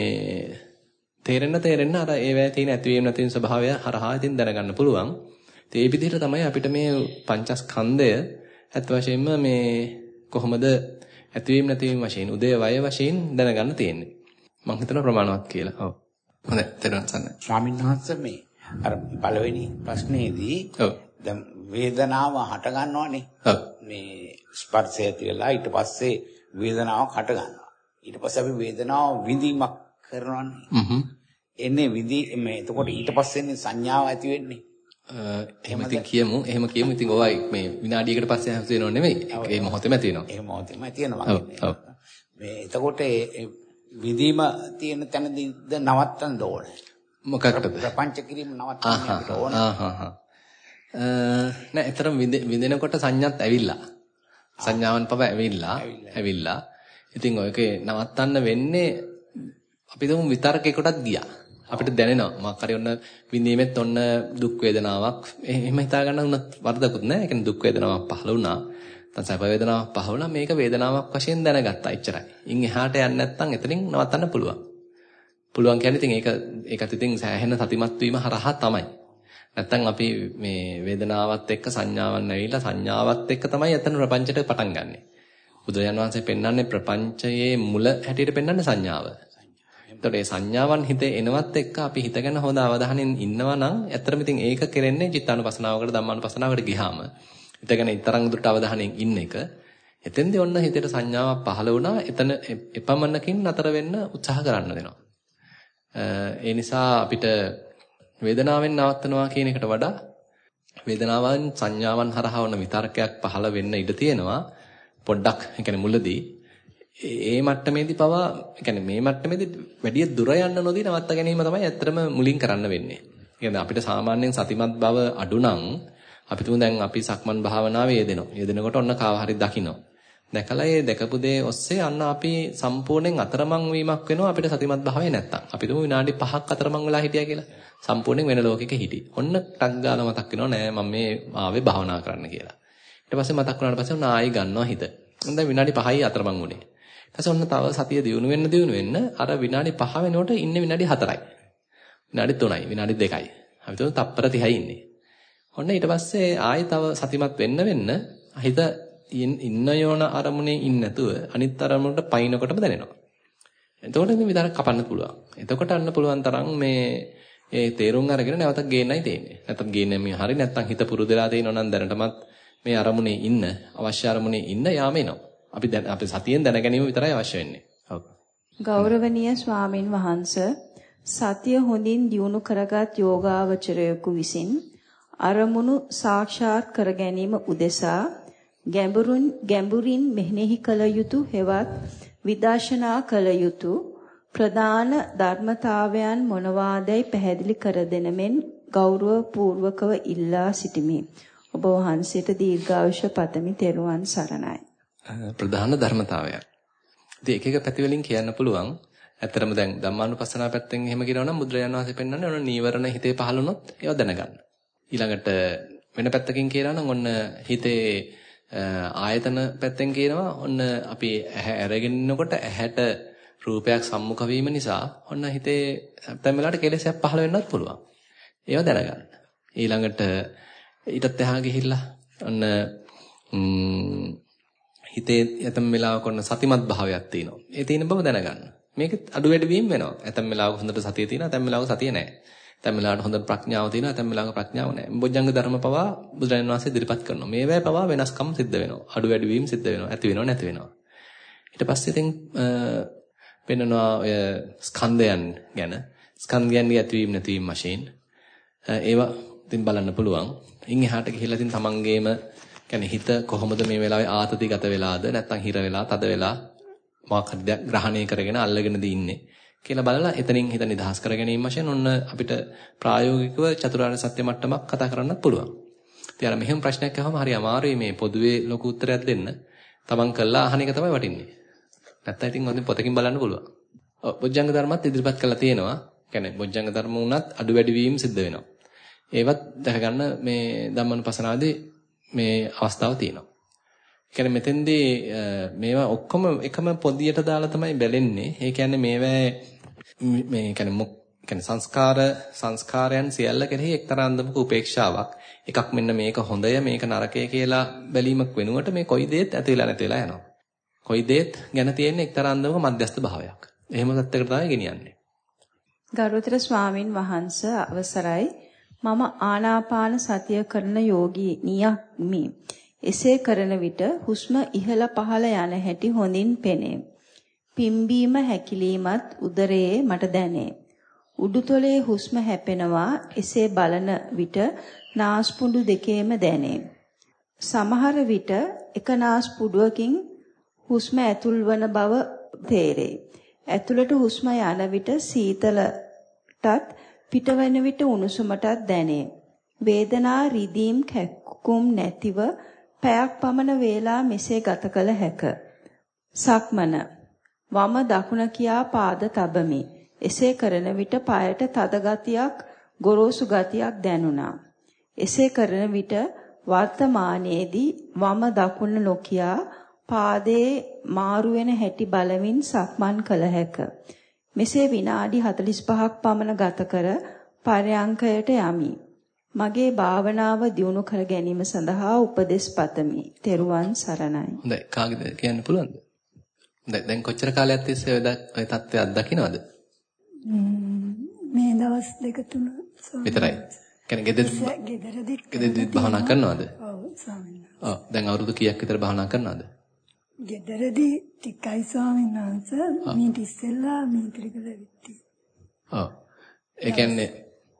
[SPEAKER 1] තේරෙන්න තේරෙන්න අර ඒවැය තියෙන ඇතිවීම නැතිවීම ස්වභාවය හරහා ඉතින් දැනගන්න පුළුවන්. ඉතින් ඒ විදිහට තමයි අපිට මේ පංචස්කන්ධය ඇත්ත වශයෙන්ම මේ කොහොමද ඇතිවීම නැතිවීම වශයෙන් උදේ වය වශයෙන් දැනගන්න තියෙන්නේ. මම හිතනවා ප්‍රමාණවත් කියලා. ඔව්. හොඳයි. තේරුම් ගන්න.
[SPEAKER 3] ස්වාමීන් වහන්සේ මේ අර පළවෙනි ප්‍රශ්නේදී දැන් වේදනාව හට ගන්නවනේ.
[SPEAKER 1] ඔව්.
[SPEAKER 3] මේ ස්පර්ශය ඇති වෙලා ඊට පස්සේ වේදනාවක් හට ගන්නවා. ඊට පස්සේ අපි වේදනාව විඳීමක් කරනවානේ.
[SPEAKER 1] හ්ම්.
[SPEAKER 3] එන්නේ විඳි මේ එතකොට ඊට පස්සේනේ සංඥාව ඇති වෙන්නේ.
[SPEAKER 1] එහෙම ඉතින් කියමු. එහෙම කියමු. ඉතින් ඔයයි මේ විනාඩියකට පස්සේ හැස් වෙනව නෙමෙයි. ඒ මොහොතේම ඇති වෙනවා.
[SPEAKER 3] ඒ මොහොතේම ඇති වෙනවා.
[SPEAKER 1] ඔව්. ඔව්.
[SPEAKER 3] මේ එතකොට විඳීම තියෙන තැනදීද නවත්තන්න ඕනේ.
[SPEAKER 1] මොකක්ද?
[SPEAKER 3] ප්‍රපංච කිරීම නවත්තන්න ඕනේ.
[SPEAKER 1] ආ හා හා. නෑ, ඒතරම් විඳිනකොට සංඥාත් ඇවිල්ලා. සංඥාවන් පව ඇවිල්ලා. ඇවිල්ලා. ඉතින් ඔයකේ නවත්තන්න වෙන්නේ අපි දුම් විතර්කයකටත් ගියා. අපිට දැනෙනවා මොකක් හරි ඔන්න විඳීමෙත් ඔන්න දුක් වේදනාවක් එහෙම හිතා ගන්න උනත් වරදකුත් නෑ. ඒ කියන්නේ දුක් වේදනාවක් පහළ වුණා. නැත්නම් සැප වේදනාවක් පහළ වුණා. මේක වේදනාවක් වශයෙන් දැනගත්තා. එච්චරයි. ඉන් එහාට යන්නේ නැත්නම් එතනින් නවත්තන්න පුළුවන්. පුළුවන් කියන්නේ ඉතින් ඒක ඒකත් ඉතින් සෑහෙන සතිමත් වීම හරහා තමයි. නැත්නම් අපි මේ වේදනාවත් එක්ක සංඥාවන් ඇවිල්ලා සංඥාවත් එක්ක තමයි එතන ප්‍රපංචයට පටන් ගන්නෙ. බුදුරජාණන් වහන්සේ පෙන්වන්නේ ප්‍රපංචයේ මුල හැටියට පෙන්වන්නේ සංඥාව. එතකොට මේ සංඥාවන් හිතේ එනවත් එක්ක අපි හිත ගැන හොඳ අවධානයෙන් ඉන්නවා නම් ඇත්තටම ඉතින් ඒක කෙරෙන්නේ චිත්තානුපසනාවකට ධම්මානුපසනාවකට ගියාම හිත ගැන ඊතරම් දුරට අවධානයෙන් ඉන්න එක. එතෙන්දී ඔන්න හිතේට සංඥාවක් පහළ වුණා. එතන එපමණකින් නතර වෙන්න උත්සාහ කරන්න වෙනවා. ඒ නිසා අපිට වේදනාවෙන් නවත්තනවා කියන එකට වඩා වේදනාවන් සංඥාවන් හරහා වන විතර්කයක් පහළ වෙන්න ඉඩ තියෙනවා. පොඩ්ඩක් ඒ කියන්නේ මුලදී ඒ මට්ටමේදී පවා ඒ කියන්නේ මේ මට්ටමේදී වැඩි දුර යන්න නොදී නවත්ත ගැනීම තමයි ඇත්තටම මුලින් කරන්න වෙන්නේ. ඒ කියන්නේ අපිට සාමාන්‍යයෙන් සතිමත් බව අඩු නම් අපි තුමු දැන් අපි සක්මන් භාවනාවේ යෙදෙනවා. යෙදෙනකොට ඔන්න කාව හරි දකින්න. දැකලා ඒ දැකපු දේ ඔස්සේ අන්න අපි සම්පූර්ණයෙන් අතරමං වීමක් වෙනවා අපිට සතිමත් භාවයේ නැත්තම්. අපි තුමු විනාඩි පහක් අතරමං වෙලා හිටියා කියලා. සම්පූර්ණයෙන් වෙන ලෝකෙක හිටි. ඔන්න ටක් ගාලා මතක් වෙනවා නෑ මම මේ ආවේ භාවනා කරන්න කියලා. ඊට පස්සේ මතක් වුණාට පස්සේ ඔන්න ආයි ගන්නවා හිත. දැන් විනාඩි පහයි අතරමං උනේ. ඊට පස්සේ ඔන්න තව සතිය දියුණු වෙන්න දියුණු වෙන්න අර විනාඩි පහ වෙනකොට ඉන්නේ විනාඩි හතරයි. විනාඩි තුනයි, විනාඩි දෙකයි. අපි තුමු තප්පර තිහයි ඉන්නේ. ඔන්න ඊට පස්සේ ආයි තව සතිමත් වෙන්න වෙන්න හිත ඉන්න යෝන අරමුණේ ඉන්නේ නැතුව අනිත් අරමුණට පයින්නකොටම දැනෙනවා. එතකොට මේ විතර කපන්න පුළුවන්. එතකොට අන්න පුළුවන් තරම් මේ ඒ තේරුම් අරගෙන නැවතත් ගේන්නයි තියෙන්නේ. නැත්නම් ගේන්නේ මේ හරි නැත්නම් හිත පුරුදලා තියෙනවා නම් දැනටමත් මේ අරමුණේ ඉන්න අවශ්‍ය අරමුණේ ඉන්න යාම එනවා. අපි දැන් අපි සතියෙන් දැන ගැනීම විතරයි අවශ්‍ය වෙන්නේ. ඔව්.
[SPEAKER 2] ගෞරවනීය ස්වාමින් වහන්සේ සතිය හොඳින් දියුණු කරගත් යෝගාවචරයෙකු විසින් අරමුණු සාක්ෂාත් කර ගැනීම උදෙසා ගැඹුරින් ගැඹුරින් මෙනෙහි කළ යුතු හෙවත් විදර්ශනා කළ යුතු ප්‍රධාන ධර්මතාවයන් මොනවාදයි පැහැදිලි කර දෙන මෙන් ගෞරව පූර්වකව ඉල්ලා සිටිමි. ඔබ වහන්සේට දීර්ඝායුෂ පතමි. තෙරුවන් සරණයි.
[SPEAKER 1] ප්‍රධාන ධර්මතාවයන්. ඉතින් එක එක පැති වලින් කියන්න පුළුවන්. ඇත්තරම දැන් ධම්මානුපස්සනා පැත්තෙන් එහෙම කියනවා නම් බුදුරජාණන් වහන්සේ පෙන්වන්නේ ඔන්න නීවරණ හිතේ පහළ වුණොත් ඒවා දැනගන්න. ඊළඟට වෙන පැත්තකින් කියනවා නම් ඔන්න හිතේ ආයතන පැත්තෙන් කියනවා ඔන්න අපි ඇහැ අරගෙන ඉන්නකොට ඇහැට රූපයක් සම්මුඛ වීම නිසා ඔන්න හිතේ නැත්නම් වෙලාවට කෙලෙසයක් පහළ වෙන්නත් පුළුවන්. ඒව දැනගන්න. ඊළඟට ඊටත් එහා ගිහිල්ලා ඔන්න හිතේ ඇතම් වෙලාවක ඔන්න සතිමත් භාවයක් තියෙනවා. ඒ තියෙන බව දැනගන්න. මේක අඩු වැඩි වීම වෙනවා. ඇතම් වෙලාවක හොඳට සතිය තියෙනවා, ඇතම් වෙලාවක සතිය නැහැ. ඇතම් වෙලාවට හොඳට ප්‍රඥාව තියෙනවා, ඇතම් වෙලාවක ප්‍රඥාව නැහැ. බොජ්ජංග ධර්ම පවා බුදුරජාණන් වහන්සේ ඉදිරිපත් කරනවා. මේවැය පවා වෙනස්කම් සිද්ධ වෙනවා. අඩු වැඩි වීම සිද්ධ වෙනවා. ඇති වෙනව නැති වෙනවා. ඊට පස්සේ ඉතින් පෙන්නනවා ඔය ස්කන්ධයන් ගැන. ස්කන්ධයන්ගේ ඇතිවීම නැතිවීම වශයෙන් ඒවා ඉතින් බලන්න පුළුවන්. ඉන් එහාට ගිහිල්ලා ඉතින් තමන්ගේම කියන්නේ හිත කොහොමද මේ වෙලාවේ ආතතිගත වෙලාද නැත්නම් හිර වෙලා තද වෙලා මොකක් හරි දෙයක් ග්‍රහණය කරගෙන අල්ලගෙනද ඉන්නේ කියලා බලලා එතනින් හිත නිදහස් කර ගැනීම වශයෙන් ඔන්න අපිට ප්‍රායෝගිකව චතුරාර්ය සත්‍ය මට්ටමක් කතා කරන්නත් පුළුවන්. ඉතින් අර මෙහෙම ප්‍රශ්නයක් අහම හරි අමාරුයි මේ පොදුවේ ලොකු උත්තරයක් දෙන්න. තමන් කළා අහන එක තමයි වටින්නේ. නැත්නම් ඉතින් ඔතන පොතකින් බලන්න පුළුවන්. ඔව් බොජ්ජංග ධර්මත් ඉදිරිපත් කරලා තියෙනවා. කියන්නේ බොජ්ජංග ධර්ම උනත් අඩු වැඩි වීම සිද්ධ වෙනවා. ඒවත් දැක ගන්න මේ ධම්මනුපස්සනාදී මේ අවස්ථාව තියෙනවා. කියන්නේ මෙතෙන්දී මේවා ඔක්කොම එකම පොදියට දාලා තමයි බැලෙන්නේ. ඒ කියන්නේ මේවා මේ කියන්නේ කියන්නේ සංස්කාර සංස්කාරයන් සියල්ල කෙරෙහි එක්තරා අන්දමක උපේක්ෂාවක්. එකක් මෙන්න මේක හොඳය මේක නරකය කියලා බැලීමක් වෙනුවට මේ කොයි දෙයක් ඇති වෙලා නැති වෙලා යනවා. කොයි දෙයක් ගැන තියෙන එක්තරා අන්දමක මධ්‍යස්ථ භාවයක්. එහෙම තත්යකට තමයි ගෙනියන්නේ.
[SPEAKER 2] ගරුතර ස්වාමින් වහන්සේ අවසරයි. මම ආනාපාන සතිය කරන යෝගිනියක් මි. එසේ කරන විට හුස්ම ඉහළ පහළ යන හැටි හොඳින් පෙනේ. පිම්බීම හැකිලීමත් උදරයේ මට දැනේ. උඩුතොලේ හුස්ම හැපෙනවා. එසේ බලන විට නාස්පුඩු දෙකේම දැනේ. සමහර විට එක නාස්පුඩුවකින් හුස්ම ඇතුල් වන බව තේරේ. ඇතුළට හුස්ම යන විට සීතලටත් පිටවන විට උණුසුමටත් දැනේ. වේදනා රිදීම් කැක්කුම් නැතිව පැයක් පමණ වේලා මෙසේ ගත කළ හැක. සක්මන වම දකුණ කියා පාද තබමි. එසේ කරන විට පායට තද ගතියක් ගොරෝසු ගතියක් දැනුණා. එසේ කරන විට වර්තමානයේදී වම දකුණ නොකියා පාදයේ මාරු වෙන හැටි බලමින් සක්මන් කළ හැක. මෙසේ විනාඩි හතළිස් පහක් පමණ ගත කර පරයන්කයට යමි. මගේ භාවනාව දියුණු කර ගැනීම සඳහා උපදෙස් පතමි. තෙරුවන් සරණයි.
[SPEAKER 1] හොඳයි. කාගෙද කියන්න පුළුවන්ද? හොඳයි. දැන් කොච්චර කාලයක් තිස්සේ ඔය තත්ත්වය අත්දකින්නවද?
[SPEAKER 4] මේ දවස් දෙක තුන
[SPEAKER 1] විතරයි. කියන්නේ ගෙදරදී ගෙදරදී භාවනා කරනවද?
[SPEAKER 4] ඔව් ස්වාමීන් වහන්සේ.
[SPEAKER 1] ඔව්. දැන් අවුරුදු කීයක් විතර භාවනා කරනවද?
[SPEAKER 4] ගෙදරදී ටිකයි ස්වාමීන් වහන්සේ. මේ ඉස්සෙල්ලා මේ ත්‍රිකල විත්ති.
[SPEAKER 1] ඔව්. ඒ කියන්නේ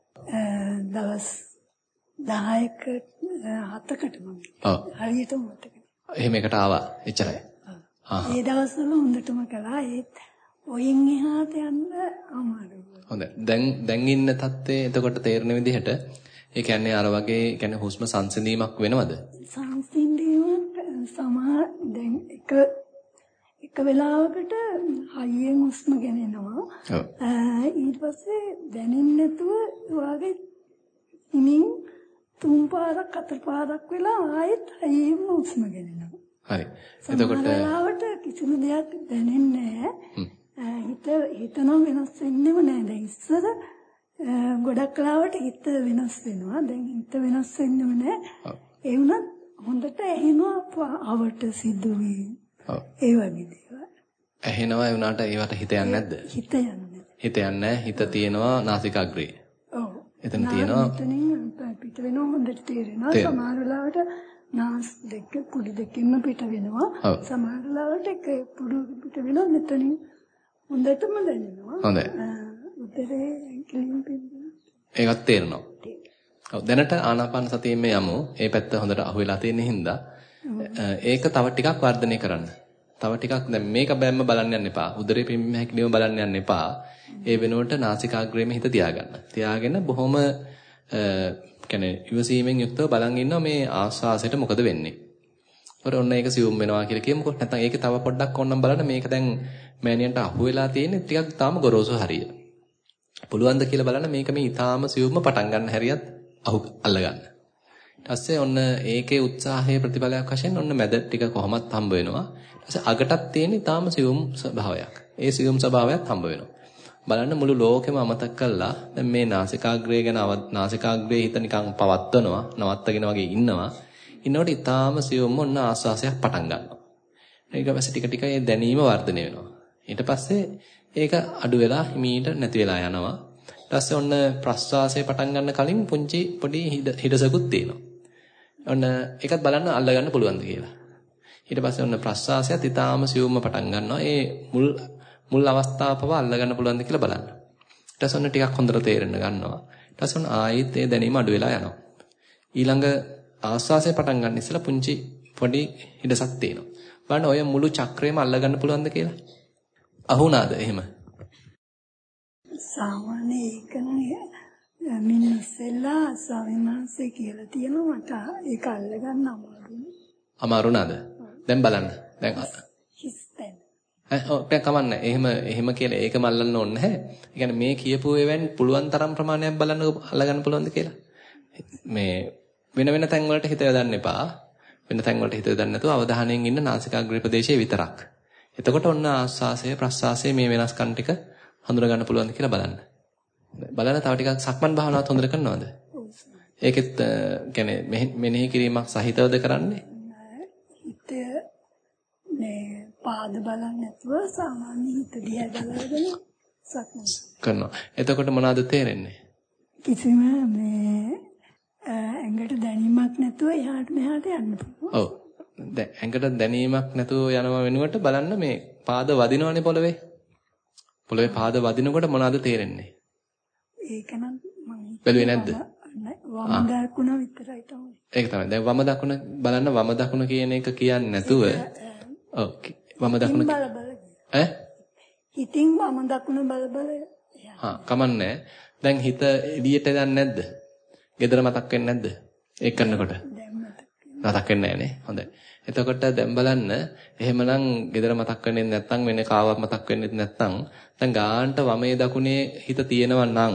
[SPEAKER 4] දවස් දහයක හතකට මම.
[SPEAKER 1] ඔව්.
[SPEAKER 4] හරියටම මතක.
[SPEAKER 1] එහෙම එකට ආවා. එච්චරයි.
[SPEAKER 4] ආ. ඒ දවස්වල හොඳටම කළා. ඒත් ඔයින් එහාට යන්න අමාරුයි.
[SPEAKER 1] හොඳයි. දැන් දැන් ඉන්න තත්ත්වයේ එතකොට තේරෙන විදිහට ඒ කියන්නේ අර වගේ කියන්නේ හුස්ම සංසිඳීමක් වෙනවද?
[SPEAKER 4] සංසිඳීමක් සමහර දැන් එක එක වෙලාවකට හයියෙන් හුස්ම ගන්නනවා. ඔව්. ඊට පස්සේ දැනෙන්නේ නැතුව වාගේ ඉමින් තුන් පාරක් හතර පාරක් වෙලා ආයෙත් හයියෙන් හුස්ම ගන්නවා.
[SPEAKER 1] හරි. එතකොට
[SPEAKER 4] වෙලාවට කිසිම දෙයක් දැනෙන්නේ නැහැ. හිත හිතන වෙනස් වෙන්නේම නැහැ. දැන් ඉස්සර ගොඩක් වෙලාවට හිත වෙනස් වෙනවා. දැන් හිත වෙනස් වෙන්නේම නැහැ. ඒ වුණත් හොඳට ඇහෙනවා අවට සිදුවීම්. ඔව්. ඒ වගේ දේවල්.
[SPEAKER 1] ඇහෙනවා ඒ වුණාට ඒවට හිත යන්නේ නැද්ද?
[SPEAKER 4] හිත යන්නේ.
[SPEAKER 1] හිත යන්නේ නැහැ. හිත තියෙනවා නාසිකාග්‍රේ.
[SPEAKER 4] ඔව්.
[SPEAKER 1] එතන තියෙනවා
[SPEAKER 4] එතනින් පිට වෙනවා හොඳට තේරෙනවා. සමහර වෙලාවට නාස් දෙක කුඩි දෙකින්ම පිට වෙනවා. සමහර වෙලාවට එක පුඩු පිට වෙනවා මෙතනින් හොඳටම දැනෙනවා.
[SPEAKER 1] හොඳයි.
[SPEAKER 4] උදරේ කිලින් පිටින්.
[SPEAKER 1] ඒකත් තේරෙනවා. ඔව් දැනට ආනාපාන සතියෙම යමු. ඒ පැත්ත හොඳට අහුවෙලා තියෙන හින්දා ඒක තව ටිකක් වර්ධනය කරන්න. තව ටිකක් දැන් මේක බැම්ම බලන්න යන්න එපා. උදරේ පිම්බීම හැකිලිම බලන්න යන්න එපා. ඒ වෙනුවට නාසිකාග්‍රේම හිත තියාගන්න. තියාගෙන බොහොම කියන්නේ ඉවසීමෙන් යුක්තව බලන් ඉන්නවා මේ ආස්වාසයට මොකද වෙන්නේ. ඔර ඔන්න ඒක සියුම් වෙනවා කියලා කියමුකෝ. නැත්නම් ඒක තව පොඩ්ඩක් ඕනනම් බලන්න මේක දැන් මෑනියන්ට අහු වෙලා තියෙන්නේ ටිකක් තාම ගොරෝසු හරිය. පුළුවන් ද කියලා බලන්න මේක මේ ඊටාම සියුම්ම පටන් ගන්න හැරියත් අහු අල්ලගන්න. ඊට පස්සේ ඔන්න ඒකේ උත්සාහයේ ප්‍රතිඵලයක් වශයෙන් ඔන්න මැද ටික කොහොමත් හම්බ වෙනවා. ඊට පස්සේ අගටත් තියෙන ඊටාම සියුම් ස්වභාවයක්. ඒ සියුම් ස්වභාවයත් හම්බ වෙනවා. බලන්න මුළු ලෝකෙම අමතක කළා. දැන් මේ නාසිකාග්‍රය ගැන නාසිකාග්‍රයේ හිත නිකන් පවත්වනවා, නවත්තගෙන වගේ ඉන්නවා. ඉන්නකොට ඊටාම සියුම්ම ඔන්න ආස්වාසයක් පටන් ගන්නවා. ඊට පස්සේ ටික ටික ඒ දැනීම වර්ධනය වෙනවා. ඊට පස්සේ ඒක අඩු වෙලා හිමීට නැති වෙලා යනවා. ඊට පස්සේ ඔන්න ප්‍රස්වාසය පටන් ගන්න කලින් පුංචි පොඩි හිඩසකුත් තියෙනවා. ඔන්න ඒකත් බලන්න අල්ලගන්න පුළුවන්ද කියලා. ඊට පස්සේ ඔන්න ප්‍රස්වාසයත් ඊටාම සියුම්ම පටන් ගන්නවා. ඒ මුල් මුල් අවස්ථාව පව අල්ලගන්න පුළුවන්ද කියලා බලන්න. ඊට පස්සේ ඔන්න ටිකක් හොඳට තේරෙන්න ගන්නවා. ඊට පස්සේ ඔන්න ආයෙත් ඒ දැනීම අඩු වෙලා යනවා. ඊළඟ ආස්වාසය පටන් ගන්න ඉස්සෙල්ලා පුංචි පොඩි හිඩසක් තියෙනවා. බලන්න ඔය මුළු චක්‍රයම අල්ලගන්න පුළුවන්ද කියලා? අහුණාද එහෙම?
[SPEAKER 4] සාමාන්‍ය ඒකනේ මින් ඉස්සෙල්ලා ස්වාමීන් වහන්සේ කියලා තියෙනවා මට ඒක අල්ලගන්න අමාරුයි.
[SPEAKER 1] අමාරු නේද? දැන් බලන්න. දැන්
[SPEAKER 4] හිස්තෙන්.
[SPEAKER 1] ඈ ඔව් දැන් කමන්නේ. එහෙම එහෙම කියලා ඒකම අල්ලන්න ඕනේ නැහැ. ඒ කියන්නේ මේ කියපු ඒවෙන් පුළුවන් තරම් ප්‍රමාණයක් බලන්න අල්ලගන්න පුළුවන්ද කියලා? මේ වෙන වෙන තැන් වලට හිත යොදන්න එපා. වෙන තැන් වලට හිත යොදන්න නැතුව අවධානයෙන් ඉන්න නාසිකාග්‍රේ ප්‍රදේශයේ විතරක්. එතකොට ඔන්න ආස්වාසය ප්‍රස්වාසය මේ වෙනස්කම් ටික හඳුනා ගන්න පුළුවන්ද කියලා බලන්න. බලන්න තව ටිකක් සක්මන් භාවනාවත් හොඳට කරනවද? ඒකෙත් කියන්නේ මෙනෙහි කිරීමක් සහිතවද කරන්නේ?
[SPEAKER 4] හිත මේ පාද බලන්නේ නැතුව සාමාන්‍ය හිත දිහා බලගෙන සක්මන්
[SPEAKER 1] කරනවා. එතකොට මොනවද තේරෙන්නේ?
[SPEAKER 4] කිසිම මේ ඇඟට දැනීමක් නැතුව එහාට මෙහාට යන්න පුළුවන්.
[SPEAKER 1] ඔව්. දැන් ඇඟට දැනීමක් නැතුව යනවා වෙනුවට බලන්න මේ පාද වදිනවනේ පොළවේ. පොළවේ පාද වදිනකොට මොනවද තේරෙන්නේ?
[SPEAKER 4] ඒක නම් මම
[SPEAKER 1] බැලුවේ නැද්ද?
[SPEAKER 4] වම දකුණ විතරයි තමයි.
[SPEAKER 1] ඒක තමයි. දැන් වම දකුණ බලන්න වම දකුණ කියන එක කියන්නේ නැතුව ඔව් වම දකුණ
[SPEAKER 4] බල බල
[SPEAKER 1] ඈ
[SPEAKER 4] හිතින් වම දකුණ බල බල
[SPEAKER 1] හා කමන්නේ. දැන් හිත එළියට යන්නේ නැද්ද? ගෙදර මතක් වෙන්නේ නැද්ද? ඒක කරනකොට. මතක් වෙන්නේ නැහැ නේ. හොඳයි. එතකොට දැන් බලන්න එහෙමනම් ගෙදර මතක් වෙන්නේ නැත්නම් වෙන කාවක් මතක් වෙන්නේ නැත්නම් දැන් ගානට වමේ දකුණේ හිත තියෙනවා නම්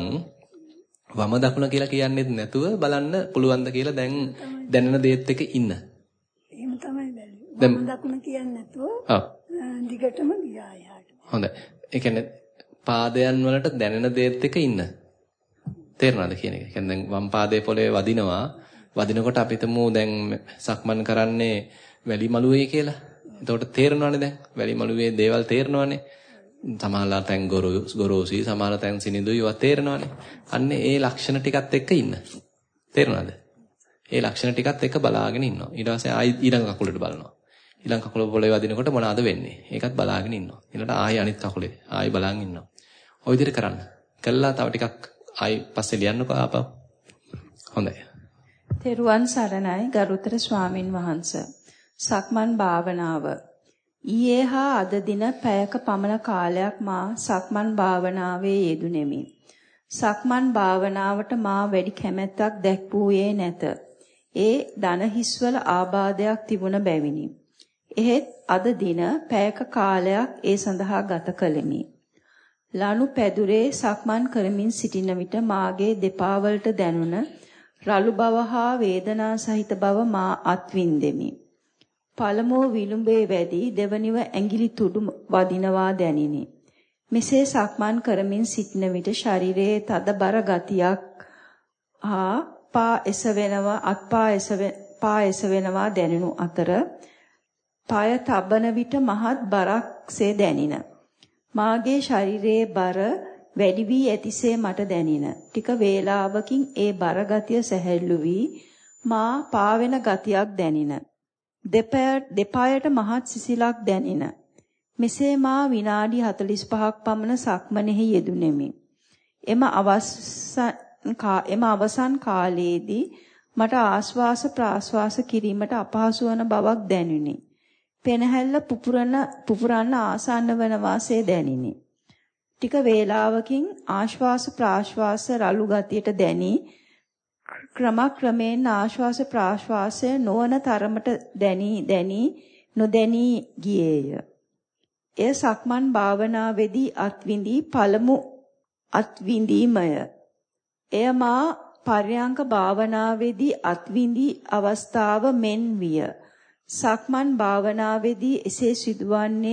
[SPEAKER 1] වම දකුණ කියලා කියන්නේත් නැතුව බලන්න පුළුවන්ද කියලා දැන් දැනෙන දේත් එක්ක ඉන්න.
[SPEAKER 4] එහෙම තමයි බැලුවේ. වම දකුණ කියන්නේ නැතුව
[SPEAKER 1] ඔව්.
[SPEAKER 4] දිගටම ගියා එහාට.
[SPEAKER 1] හොඳයි. ඒ කියන්නේ පාදයන් වලට දැනෙන දේත් එක්ක ඉන්න. තේරෙනවද කියන එක? ඒ කියන්නේ දැන් වම් පාදයේ පොළවේ වදිනවා. වදිනකොට අපි හිතමු දැන් සක්මන් කරන්නේ වැලි මළුවේ කියලා. එතකොට තේරෙනවනේ දැන්. වැලි මළුවේ දේවල් තේරෙනවනේ. සමහරලා තැන් ගොරෝසි, සමහර තැන් සිනිඳුයි ඒවා තේරෙනවනේ. අන්න ඒ ලක්ෂණ ටිකත් එක්ක ඉන්න. තේරෙනවද? ඒ ලක්ෂණ ටිකත් එක්ක බලාගෙන ඉන්නවා. ඊට පස්සේ ආයි ඊළඟ කකුලට බලනවා. ඊළඟ කකුල පොළවේ වදිනකොට මොනවද වෙන්නේ? ඒකත් බලාගෙන ඉන්නවා. ඊළඟට ආයි අනිත් කකුලේ ආයි බලාගෙන ඉන්නවා. ඔය විදිහට කරන්න. කළා තව ටිකක් ආයි පස්සේ ලියන්නකෝ ආපහු. හොඳයි.
[SPEAKER 2] තෙරුවන් සරණයි ගරුතර ස්වාමින් වහන්සේ. සක්මන් භාවනාව. ඊයේ හා අද දින පැයක පමණ කාලයක් මා සක්මන් භාවනාවේ යෙදුණෙමි. සක්මන් භාවනාවට මා වැඩි කැමැත්තක් දැක්වූයේ නැත. ඒ දන හිස්වල ආබාධයක් තිබුණ බැවිනි. එහෙත් අද දින පැයක කාලයක් ඒ සඳහා ගත කළෙමි. ලනු පැදුරේ සක්මන් කරමින් සිටින විට මාගේ දෙපා වලට දැනුණ රළු බව හා වේදනා සහිත බව මා අත්විඳෙමි. පළමුව විලුඹේ වැඩි දෙවනිව ඇඟිලි තුඩු වදිනවා දැනිනි. මෙසේ සක්මන් කරමින් සිටින විට ශරීරයේ තදබර ගතියක් හා පා එසවෙනවා අත්පා එසවෙනවා එසවෙනවා දැනුණු අතර පාය තබන විට මහත් බරක්සේ දැනින. මාගේ ශරීරයේ බර වැඩි වී ඇතිසේ මට දැනින. ටික වේලාවකින් ඒ බර ගතිය සැහැල්ලු වී මා පාවෙන ගතියක් දැනින. දෙපායට මහත් සිසිලක් දැනින. මෙසේ මා විනාඩි හතළිස් පහක් පමණ සක්මනෙහි යෙදුණෙමි. එම අවසන් එම අවසන් කාලයේදී මට ආශ්වාස ප්‍රාශ්වාස කිරීමට අපහසු වන බවක් දැනුනි. පෙනහැල්ල පුපුරන පුපුරන්න ආසන්න වන වාසේ දැනිනි. ටික වේලාවකින් ආශ්වාස ප්‍රාශ්වාස රළු ගතියට දැනි ක්‍රමක්‍රමයෙන් ආශ්වාස ප්‍රාශ්වාසය නොවන තරමට දැනි දැනි නොදැනී ගියේය. එය සක්මන් භාවනාවේදී අත්විඳි පළමු අත්විඳීමය. එය මා පර්යංක භාවනාවේදී අත්විඳි අවස්ථාව මෙන් විය. සක්මන් භාවනාවේදී එසේ සිදුවන්නේ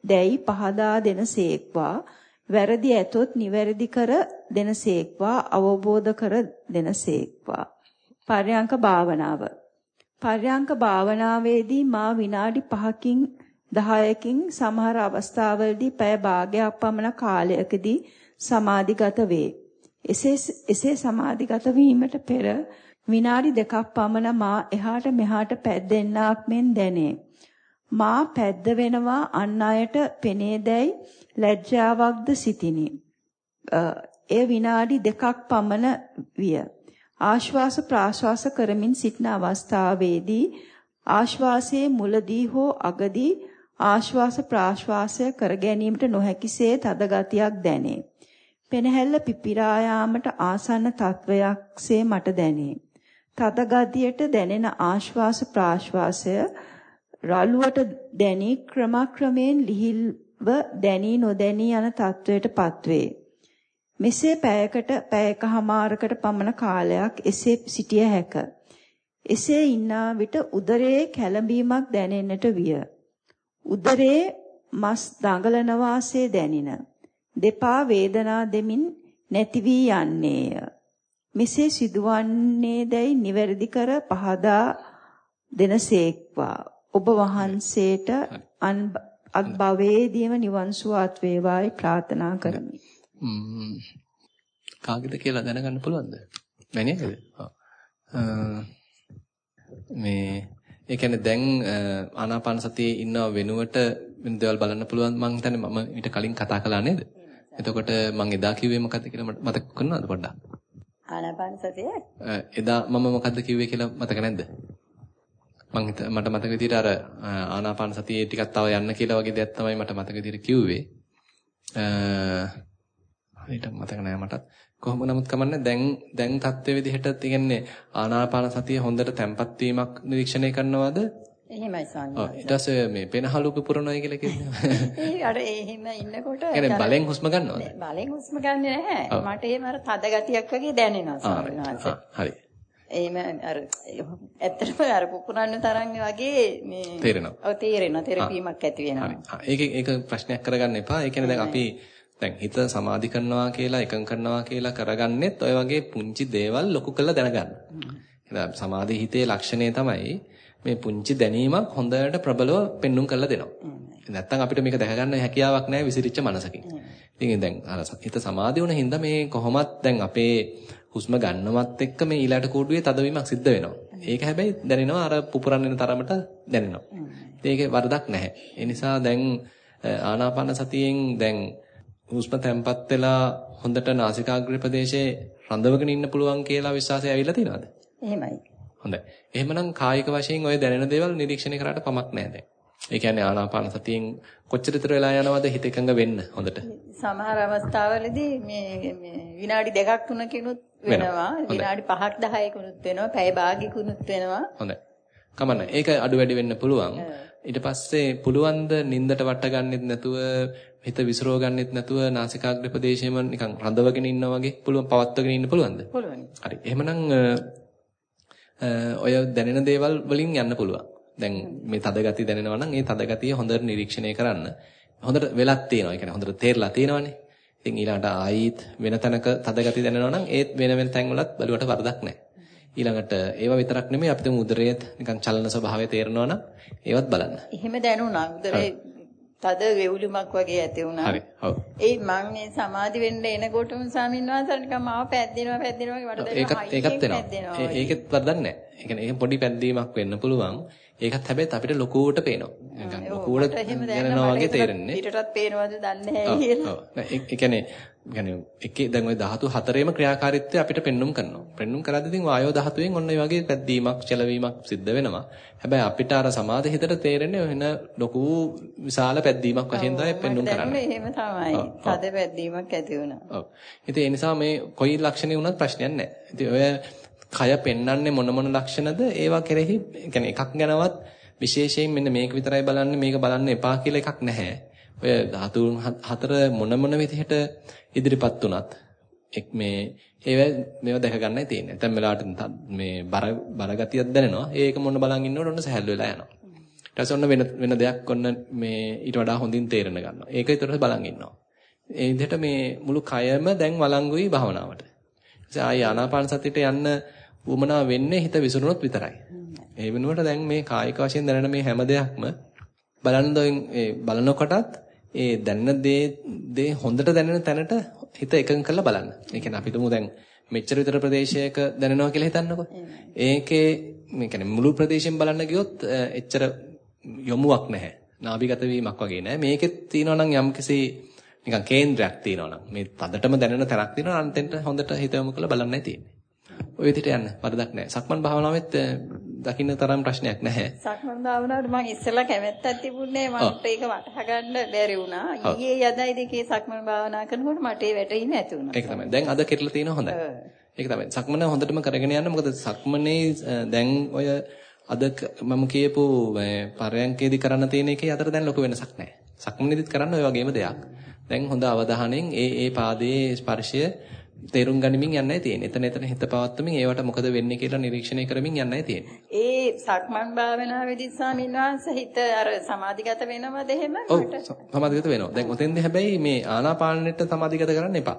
[SPEAKER 2] දැයි පහදා දෙනසේක්වා. වැරදි ඇතොත් නිවැරදි කර දෙනසේක්වා. අවබෝධ කර දෙනසේක්වා. පර්යංක භාවනාව. පර්යංක භාවනාවේදී මා විනාඩි පහකින් දහයකින් සමහර අවස්ථාවලදී පැය භාගයක් පමණ කාලයකදී සමාධිගත වේ. එසේ එසේ සමාධිගත වීමට පෙර විනාඩි දෙකක් පමණ මා එහාට මෙහාට පැද්දෙන්නාක් මෙන් දැනේ. මා පැද්ද වෙනවා අන් අයට පෙනේදැයි ලැජ්ජාවක්ද සිටිනි. එය විනාඩි දෙකක් පමණ විය. ආශ්වාස ප්‍රාශ්වාස කරමින් සිටින අවස්ථාවේදී ආශ්වාසයේ මුලදී හෝ අගදී ආශ්වාස ප්‍රාශ්වාසය කර ගැනීමට නොහැකිසේ තද ගතියක් දැනේ. පෙනහැල්ල පිපිරා යාමට ආසන්න තත්වයක්සේ මට දැනේ. තද ගතියට දැනෙන ආශ්වාස ප්‍රාශ්වාසය රළුවට දැනී ක්‍රමක්‍රමයෙන් ලිහිල්ව දැනී නොදැනී යන තත්වයට පත්වේ. මෙසේ පැයකට පැයකමාරකට පමණ කාලයක් එසේ සිටිය හැක. එසේ ඉන්නා විට උදරයේ කැළඹීමක් දැනෙන්නට විය. උදරයේ මස් දඟලනවාසේ දැනින. දෙපා වේදනා දෙමින් නැති වී යන්නේය. මෙසේ සිදුවන්නේදැයි නිවැරදි කර පහදා දෙනසේක්වා. ඔබ වහන්සේට අත් භවයේදීම නිවන් සුවාත් වේවායි ප්‍රාර්ථනා කරමි.
[SPEAKER 1] ම්ම් කාගෙද කියලා දැනගන්න පුළුවන්ද? මැනියකද? මේ ඒ කියන්නේ දැන් ආනාපාන සතියේ ඉන්නව වෙනුවට වෙන දේවල් බලන්න පුළුවන් මං හිතන්නේ මම ඊට කලින් කතා කළා නේද? එතකොට මං එදා කිව්වේ මොකද්ද කියලා මතක කරනවද පොඩ්ඩක්?
[SPEAKER 5] ආනාපාන සතිය?
[SPEAKER 1] එදා මම මොකද්ද කිව්වේ කියලා මතක නැද්ද? මං හිත මට මතක විදියට අර ආනාපාන සතියේ ටිකක් තව යන්න කියලා වගේ දෙයක් තමයි මට මතක විදියට කිව්වේ. හරියට මතක නෑ මටත්. කොහොම නමුත් කමන්නේ දැන් දැන් தත්ත්ව විදිහට කියන්නේ ආනාපාන සතිය හොඳට තැම්පත් වීමක් නිරීක්ෂණය කරනවද?
[SPEAKER 5] එහෙමයි ස්වාමීනි.
[SPEAKER 1] ඔව් ඊට පස්සේ මේ පෙනහළු පුපුරනොයි කියලා කියන්නේ.
[SPEAKER 5] ඒ අර එහෙම ඉන්නකොට
[SPEAKER 1] يعني බලෙන් හුස්ම ගන්නවද?
[SPEAKER 5] බලෙන් හුස්ම ගන්නෙ නැහැ. මට එහෙම අර තද ගතියක් වගේ දැනෙනවා ස්වාමීනි වහන්සේ.
[SPEAKER 1] හරි.
[SPEAKER 5] එහෙම අර ඇත්තටම අර පුපුරන්න තරම් වගේ මේ
[SPEAKER 1] තේරෙනවා.
[SPEAKER 5] ඔව් තේරෙනවා. තෙරපීමක් ඇති වෙනවා.
[SPEAKER 1] හරි. ඒක ඒක ප්‍රශ්නයක් කරගන්න එපා. ඒ කියන්නේ දැන් අපි දැන් හිත සමාධි කරනවා කියලා එකඟ කරනවා කියලා කරගන්නෙත් ඔය වගේ පුංචි දේවල් ලොකු කරලා දැනගන්න. එහෙනම් සමාධි හිතේ ලක්ෂණය තමයි මේ පුංචි දැනීමක් හොඳට ප්‍රබලව පෙන්눔 කරලා දෙනවා. නැත්තම් අපිට මේක දැක ගන්න හැකියාවක් නැහැ විසිරිච්ච මනසකින්. ඉතින් දැන් අර හිත සමාධි වුණ හින්දා මේ කොහොමත් දැන් අපේ හුස්ම ගන්නවත් එක්ක මේ ඊළාට කෝඩුවේ තදවීමක් සිද්ධ වෙනවා. ඒක හැබැයි දැනෙනවා අර පුපුරන් වෙන තරමට දැනෙනවා. ඒකේ වරදක් නැහැ. ඒ නිසා දැන් ආනාපාන සතියෙන් දැන් හුස්ම තැම්පත් වෙලා හොඳට නාසිකාග්‍රේ ප්‍රදේශයේ රඳවගෙන ඉන්න පුළුවන් කියලා විශ්වාසය ඇවිල්ලා තියෙනවද?
[SPEAKER 5] එහෙමයි.
[SPEAKER 1] හොඳයි. එහෙමනම් කායික වශයෙන් ඔය දැනෙන දේවල් නිරීක්ෂණය කරාට කමක් නැහැ දැන්. ඒ කියන්නේ ආනාපාන සතියෙන් කොච්චර විතර වෙලා යනවද හිත එකඟ වෙන්න හොඳට?
[SPEAKER 5] සමහර අවස්ථාවලදී මේ මේ විනාඩි දෙකක් තුනකිනුත් වෙනවා. විනාඩි පහක් දහයකිනුත් වෙනවා. පැය භාගයකිනුත් වෙනවා.
[SPEAKER 1] හොඳයි. කමන්න. ඒක අඩු වැඩි වෙන්න පුළුවන්. ඊට පස්සේ පුළුවන් ද නින්දට වට ගන්නෙත් නැතුව හිත විසිරව ගන්නෙත් නැතුව නාසිකාග්‍ර ප්‍රදේශයේම නිකන් රඳවගෙන ඉන්නා වගේ පුළුවන් පවත්වගෙන ඉන්න පුළුවන්ද?
[SPEAKER 5] පුළුවන්.
[SPEAKER 1] හරි. එහෙමනම් ඔය දැනෙන දේවල් වලින් යන්න පුළුවන්. දැන් මේ තද ගතිය දැනෙනවා නම් ඒ තද ගතිය හොඳට නිරීක්ෂණය කරන්න. හොඳට වෙලක් තියෙනවා. ඒ කියන්නේ හොඳට තේරලා තියෙනවානේ. ඉතින් ඊළඟට ආයිත් වෙන තැනක තද ගතිය දැනෙනවා නම් ඒත් වෙන වෙන තැන්වලත් බලුවට වරදක් නැහැ. ඊළඟට ඒව විතරක් නෙමෙයි අපිට උදරයේ නිකන් චලන ස්වභාවය තේරෙනවා නම් ඒවත් බලන්න.
[SPEAKER 5] එහෙම දැනුණා. උදරේ තද වේවුලුමක් වගේ ඇති වුණා.
[SPEAKER 1] හරි. ඔව්.
[SPEAKER 5] ඒ මම මේ සමාධි වෙන්න එනකොටම ස්වාමීන් වහන්සේ නිකන් මාව පැද්දෙනවා පැද්දෙනවා වගේ මට දැනෙනවා.
[SPEAKER 1] ඒකත් වෙනවා. ඒකෙත් වරදක් නැහැ. ඒ කියන්නේ ඒක පොඩි පැද්දීමක් වෙන්න පුළුවන්. ඒකත් හැබැයි අපිට ලොකුවට පේනවා. නිකන් ලොකුවට දැනෙනවා වගේ තේරෙන්නේ.
[SPEAKER 5] ඊටටත් පේනවද දන්නේ නැහැ කියලා.
[SPEAKER 1] ඔව්. ඒ කියන්නේ يعني එකේ දැන් ওই ධාතු හතරේම ක්‍රියාකාරීත්වය අපිට පෙන්눔 කරනවා. පෙන්눔 කරද්දී ඉතින් වායෝ ධාතුවෙන් ඔන්න ඒ වගේ පැද්දීමක්, චලවීමක් සිද්ධ වෙනවා. හැබැයි අපිට අර සමාධි හිතට තේරෙන්නේ වෙන ලොකු විශාල පැද්දීමක් වශයෙන් තමයි පෙන්눔 කරන්නේ.
[SPEAKER 5] එහෙම තමයි. තද පැද්දීමක් ඇති වුණා.
[SPEAKER 1] ඔව්. ඉතින් ඒ නිසා මේ කොයි ලක්ෂණේ වුණත් ප්‍රශ්නයක් නැහැ. ඉතින් ඔය කය පෙන්වන්නේ මොන මොන ලක්ෂණද? ඒවා කෙරෙහි يعني එකක් ගැනවත් විශේෂයෙන් මෙන්න මේක විතරයි බලන්නේ මේක බලන්න එපා කියලා එකක් නැහැ. ඔය ධාතු හතර මොන මොන විදිහට ඉදිරිපත් වුණත් එක් මේ ඒව මේව දැක ගන්නයි තියෙන්නේ. නැත්නම් වෙලාවට මේ බර බර ගතියක් දැනෙනවා. ඒක මොන බලන් ඉන්නකොට ඔන්න සහැල්ලු වෙලා යනවා. ඊට පස්සේ ඔන්න වෙන වෙන දෙයක් ඔන්න මේ ඊට වඩා හොඳින් තේරෙන ගන්නවා. ඒක ඊටට බලන් ඉන්නවා. ඒ විදිහට මේ මුළු කයම දැන් වළංගුයි භාවනාවට. ඒ ආයි ආනාපාන සතියට යන්න උවමනා වෙන්නේ හිත විසිරුණොත් විතරයි. ඒ වෙනුවට දැන් මේ කායික වශයෙන් දැනෙන මේ හැම දෙයක්ම බලන බලනකොටත් ඒ දැනෙන දේ දේ හොඳට දැනෙන තැනට හිත එකඟ කරලා බලන්න. ඒ කියන්නේ අපි තුමු දැන් මෙච්චර විතර ප්‍රදේශයක දැනෙනවා කියලා හිතන්නකෝ. ඒකේ මේ කියන්නේ මුළු ප්‍රදේශයෙන් බලන්න ගියොත් එච්චර යොමුවක් නැහැ. නාභිගත වීමක් වගේ නෑ. මේකෙත් තියෙනවා නම් යම්කිසි නිකන් කේන්ද්‍රයක් තියෙනවා නම් මේ තදටම දැනෙන තැනක් තියෙනවා අන්තෙන්ට හොඳට හිත යොමු කරලා බලන්නයි තියෙන්නේ. ඔය විදිහට යන්න වරදක් නැහැ. සක්මන් භාවනාවෙත් දකින්න තරම් ප්‍රශ්නයක් නැහැ.
[SPEAKER 5] සක්මන් භාවනාවට මම ඉස්සෙල්ලා කැමැත්තක් තිබුණේ මට ඒක වටහා ගන්න බැරි වුණා. ඊයේ යදයි දෙකේ සක්මන් භාවනා කරනකොට මට ඒ වැටෙන්නේ නැති වුණා. ඒක
[SPEAKER 1] තමයි. දැන් අද කෙරලා තියෙනවා හොඳයි. ඒක තමයි. සක්මන හොඳටම කරගෙන යන්න. මොකද සක්මනේ දැන් ඔය අද මම කියපු පරයන්කේදී කරන්න තියෙන එකේ අතර දැන් ලොකු වෙනසක් නැහැ. සක්මනේදීත් කරන්න ඔය වගේම දෙයක්. දැන් හොඳ අවධානයෙන් ඒ ඒ පාදයේ ස්පර්ශය තේරුම් ගනිමින් යන්නයි තියෙන්නේ. එතන එතන හිත පවත්වමින් ඒවට මොකද වෙන්නේ කියලා නිරීක්ෂණය කරමින් යන්නයි තියෙන්නේ.
[SPEAKER 5] ඒ සක්මන් භාවනාවේදී ස්වාමීන් වහන්සේ හිත අර සමාධිගත වෙනවද එහෙම?
[SPEAKER 1] ඔව් සමාධිගත වෙනවා. දැන් ඔතෙන්දී හැබැයි මේ ආනාපානෙට සමාධිගත කරන්න එපා.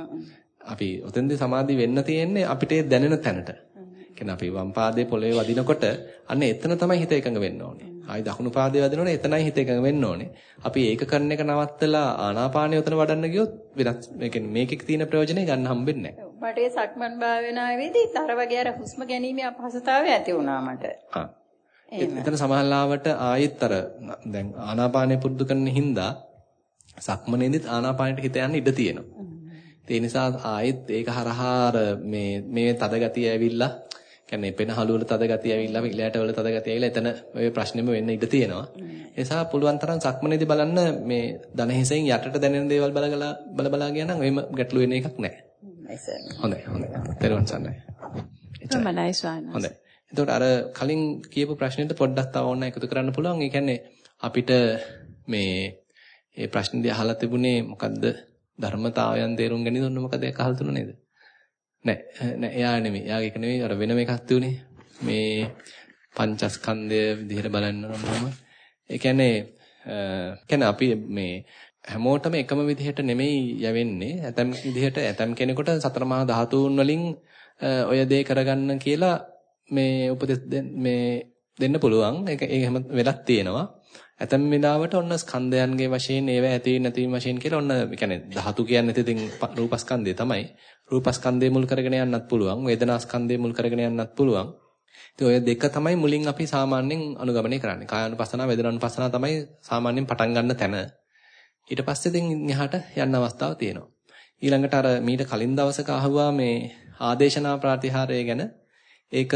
[SPEAKER 1] අපි ඔතෙන්දී සමාධි වෙන්න තියෙන්නේ අපිට දැනෙන තැනට. කියන්නේ අපි වම් පාදයේ පොළවේ වදිනකොට අන්න එතන තමයි හිත එකඟ වෙන්න ඕනේ. ආයි දකුණු පාදයේ වදිනකොට එතනයි හිත එකඟ වෙන්න ඕනේ. අපි ඒක කරන එක නවත්තලා ආනාපානිය උතන වඩන්න ගියොත් වෙනස් මේ කියන්නේ මේකේ තියෙන ප්‍රයෝජනෙ ගන්න හම්බෙන්නේ නැහැ.
[SPEAKER 5] මට ඒ සක්මන් භාවනාවේදී තර වගේ අර හුස්ම ගැනීමේ අපහසුතාවය ඇති වුණා මට.
[SPEAKER 1] ආ. එතන සමහරලාවට ආයෙත් අර දැන් ආනාපානිය පුරුදු කරන හින්දා සක්මනේදීත් ආනාපානියට හිත යන්න ඉඩ තියෙනවා. ඒ නිසා ආයෙත් ඒක හරහා අර මේ මේ තද ගතිය ඇවිල්ලා කියන්නේ පෙනහළු වල තද ගතිය ඇවිල්ලා ඉලයට වල තද ගතිය ඇවිල්ලා එතන ඔය ප්‍රශ්නෙම වෙන්න ඉඩ තියෙනවා. ඒ නිසා පුළුවන් තරම් සක්මනේදී බලන්න මේ දන හිසෙන් යටට දැනෙන දේවල් බලගලා බල බලා ගියා නම් ඔයම ගැටලු වෙන එකක් නැහැ. හොඳයි හොඳයි. තේරුම් ගන්නයි.
[SPEAKER 2] එච්චරයි ස්වාමීනි.
[SPEAKER 1] හොඳයි. එතකොට අර කලින් කියපු ප්‍රශ්නෙට පොඩ්ඩක් තව ඕන එකතු කරන්න පුළුවන්. ඒ කියන්නේ අපිට මේ මේ ප්‍රශ්නේදී අහලා තිබුණේ මොකද්ද? ධර්මතාවයන් තේරුම් ගැනීම ඔන්න මොකද ඒක අහලා තුන නේද? නෑ නෑ එයා නෙමෙයි. එයාගේ එක නෙමෙයි අර වෙනම එකක් තියුනේ. මේ පංචස්කන්ධය විදිහට බලන්න නම් ඒ කියන්නේ කියන්නේ අපි මේ හැමෝටම එකම විදිහට නෙමෙයි යවෙන්නේ. ඇතම් විදිහට ඇතම් කෙනෙකුට සතර මහා ධාතුන් වලින් ඔය දේ කරගන්න කියලා මේ උපදෙස් මේ දෙන්න පුළුවන්. ඒක එහෙම වෙලක් තියෙනවා. ඇතම් වෙලාවට ඔන්න ස්කන්ධයන්ගේ වශයෙන් ඒව ඇති නැති වශයෙන් කියලා ඔන්න කියන්නේ ධාතු කියන්නේ ඉතින් රූපස්කන්ධය තමයි. රූපස්කන්ධය මුල් කරගෙන යන්නත් පුළුවන්. වේදනාස්කන්ධය මුල් කරගෙන යන්නත් පුළුවන්. ඉතින් ඔය දෙක තමයි මුලින් අපි සාමාන්‍යයෙන් අනුගමනය කරන්නේ. කායානුපස්සනා වේදනානුපස්සනා තමයි සාමාන්‍යයෙන් පටන් ගන්න තැන. ඊට පස්සේ ඉතින් එහාට යන්න අවස්ථාව තියෙනවා. ඊළඟට අර මීට කලින් දවසක අහුවා මේ ආදේශනා ප්‍රාතිහාරය ගැන ඒක